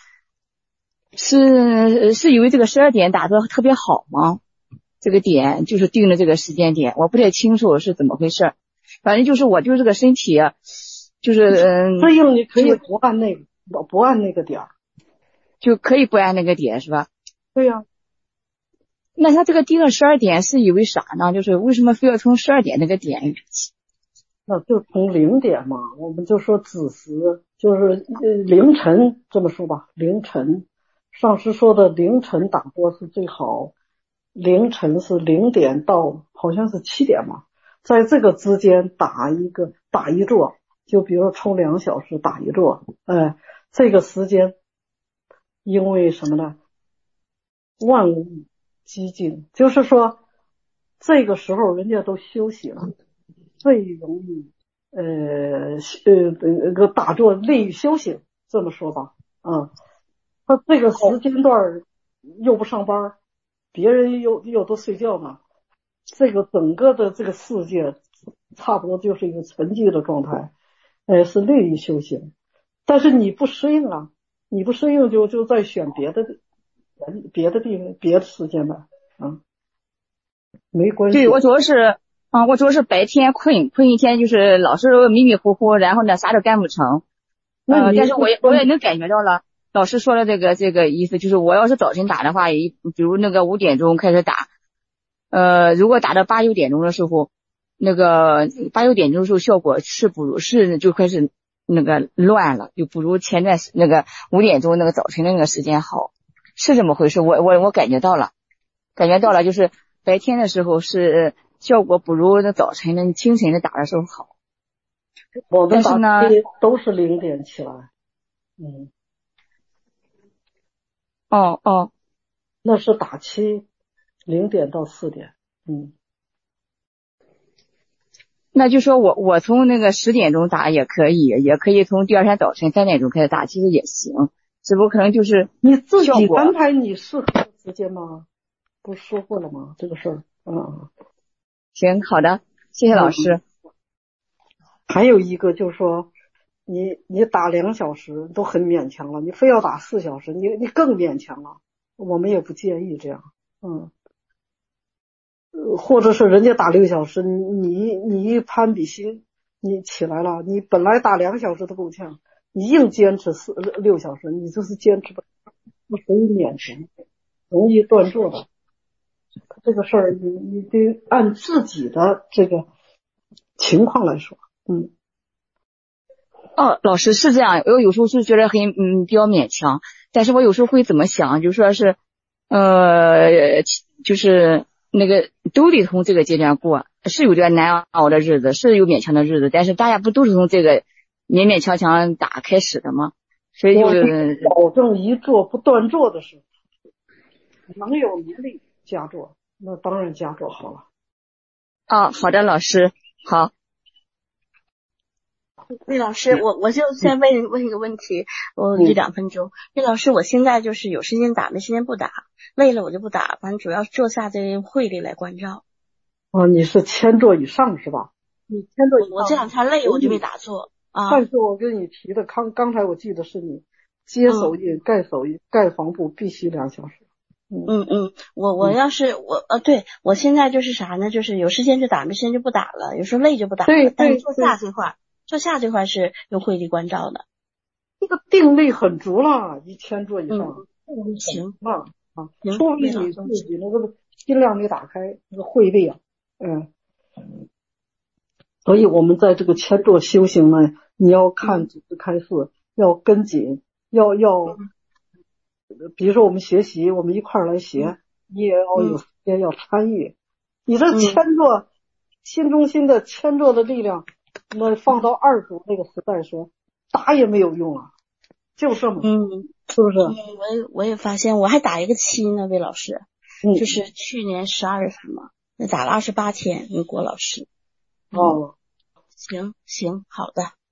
是是以为这个十二点打得特别好吗？这个点就是定的这个时间点，我不太清楚是怎么回事。反正就是我就是这个身体，就是嗯， 所以你可以不按那个不按那个点， 就可以不按那个点是吧？ 对呀、啊。 那他这个定了十二点是以为啥呢？就是为什么非要从十二点那个点？ 那就从零点嘛，我们就说子时，就是凌晨这么说吧，凌晨。上师说的凌晨打坐是最好，凌晨是零点到好像是七点嘛，在这个之间打一个打一坐，就比如说抽两小时打一坐，哎，这个时间因为什么呢？万物寂静，就是说这个时候人家都休息了，最容易呃呃那个打坐利于修行，这么说吧，啊、嗯。他这个时间段又不上班，别人又又都睡觉呢，这个整个的这个世界差不多就是一个沉寂的状态，呃，是利于修行。但是你不适应啊，你不适应就就再选别的别的地方别的时间呗，啊，没关系。 对，我主要是啊，我主要是白天困困一天，就是老是迷迷糊糊，然后呢啥都干不成。呃，但是我也我也能感觉到了。老师说的这个这个意思就是，我要是早晨打的话，比如那个五点钟开始打，呃，如果打到八九点钟的时候，那个八九点钟的时候效果是不如是就开始那个乱了，就不如前段那个五点钟那个早晨那个时间好，是这么回事。我我我感觉到了，感觉到了，就是白天的时候是效果不如那早晨的清晨的打的时候好。 我们打都是零点起来，嗯。 哦哦， 那是打七，零点到四点，嗯。 那就说我我从那个十点钟打也可以，也可以从第二天早晨三点钟开始打，其实也行，只不过可能就是你自己安排你适合的时间吗？不是说过了吗？这个事儿，嗯。 行，好的，谢谢老师。 嗯、还有一个就是说。你你打两小时都很勉强了，你非要打四小时，你你更勉强了。我们也不建议这样，嗯，或者是人家打六小时，你你一攀比心，你起来了，你本来打两小时都够呛，你硬坚持四六小时，你就是坚持不了，不属于勉强，容易断坐的。这个事儿你你得按自己的这个情况来说，嗯。 哦，老师是这样，我有时候是觉得很嗯比较勉强，但是我有时候会怎么想，就说是呃就是那个都得从这个阶段过，是有点难熬的日子，是有勉强的日子，但是大家不都是从这个勉勉强强打开始的吗？所以就是保证一坐不断坐的时候，能有能力加坐，那当然加坐好了。 哦，好的，老师，好。 魏老师，我我就先问问一个问题，我一两分钟。魏老师，我现在就是有时间打，没时间不打，累了我就不打，反正主要坐下在会里来关照。 哦，你是千坐以上是吧？你千坐以上。 我这两天累，我就没打坐啊。 上次我跟你提的，刚刚才我记得是你接手印、盖手印、盖房布必须两小时。 嗯嗯嗯，我我要是我呃，对我现在就是啥呢？就是有时间就打，没时间就不打了，有时候累就不打了。 对对。 但是坐下这块。坐下这块是用会力关照的， 这个定力很足了，一千坐以上， 嗯，行啊啊，除非你自己那个心量没打开，那个慧位啊，嗯。所以我们在这个千座修行呢，你要看组织开示，要跟紧，要要，比如说我们学习，我们一块儿来学，你也要有时间要参与。你这千座、心中心的千座的力量，那放到二组那个时代说，打也没有用啊，就这么， 嗯， 是不是？ 嗯，我也我也发现，我还打一个七呢，魏老师， 嗯， 就是去年十二月份嘛，那打了二十八天，那郭老师。 哦， 行行，好的，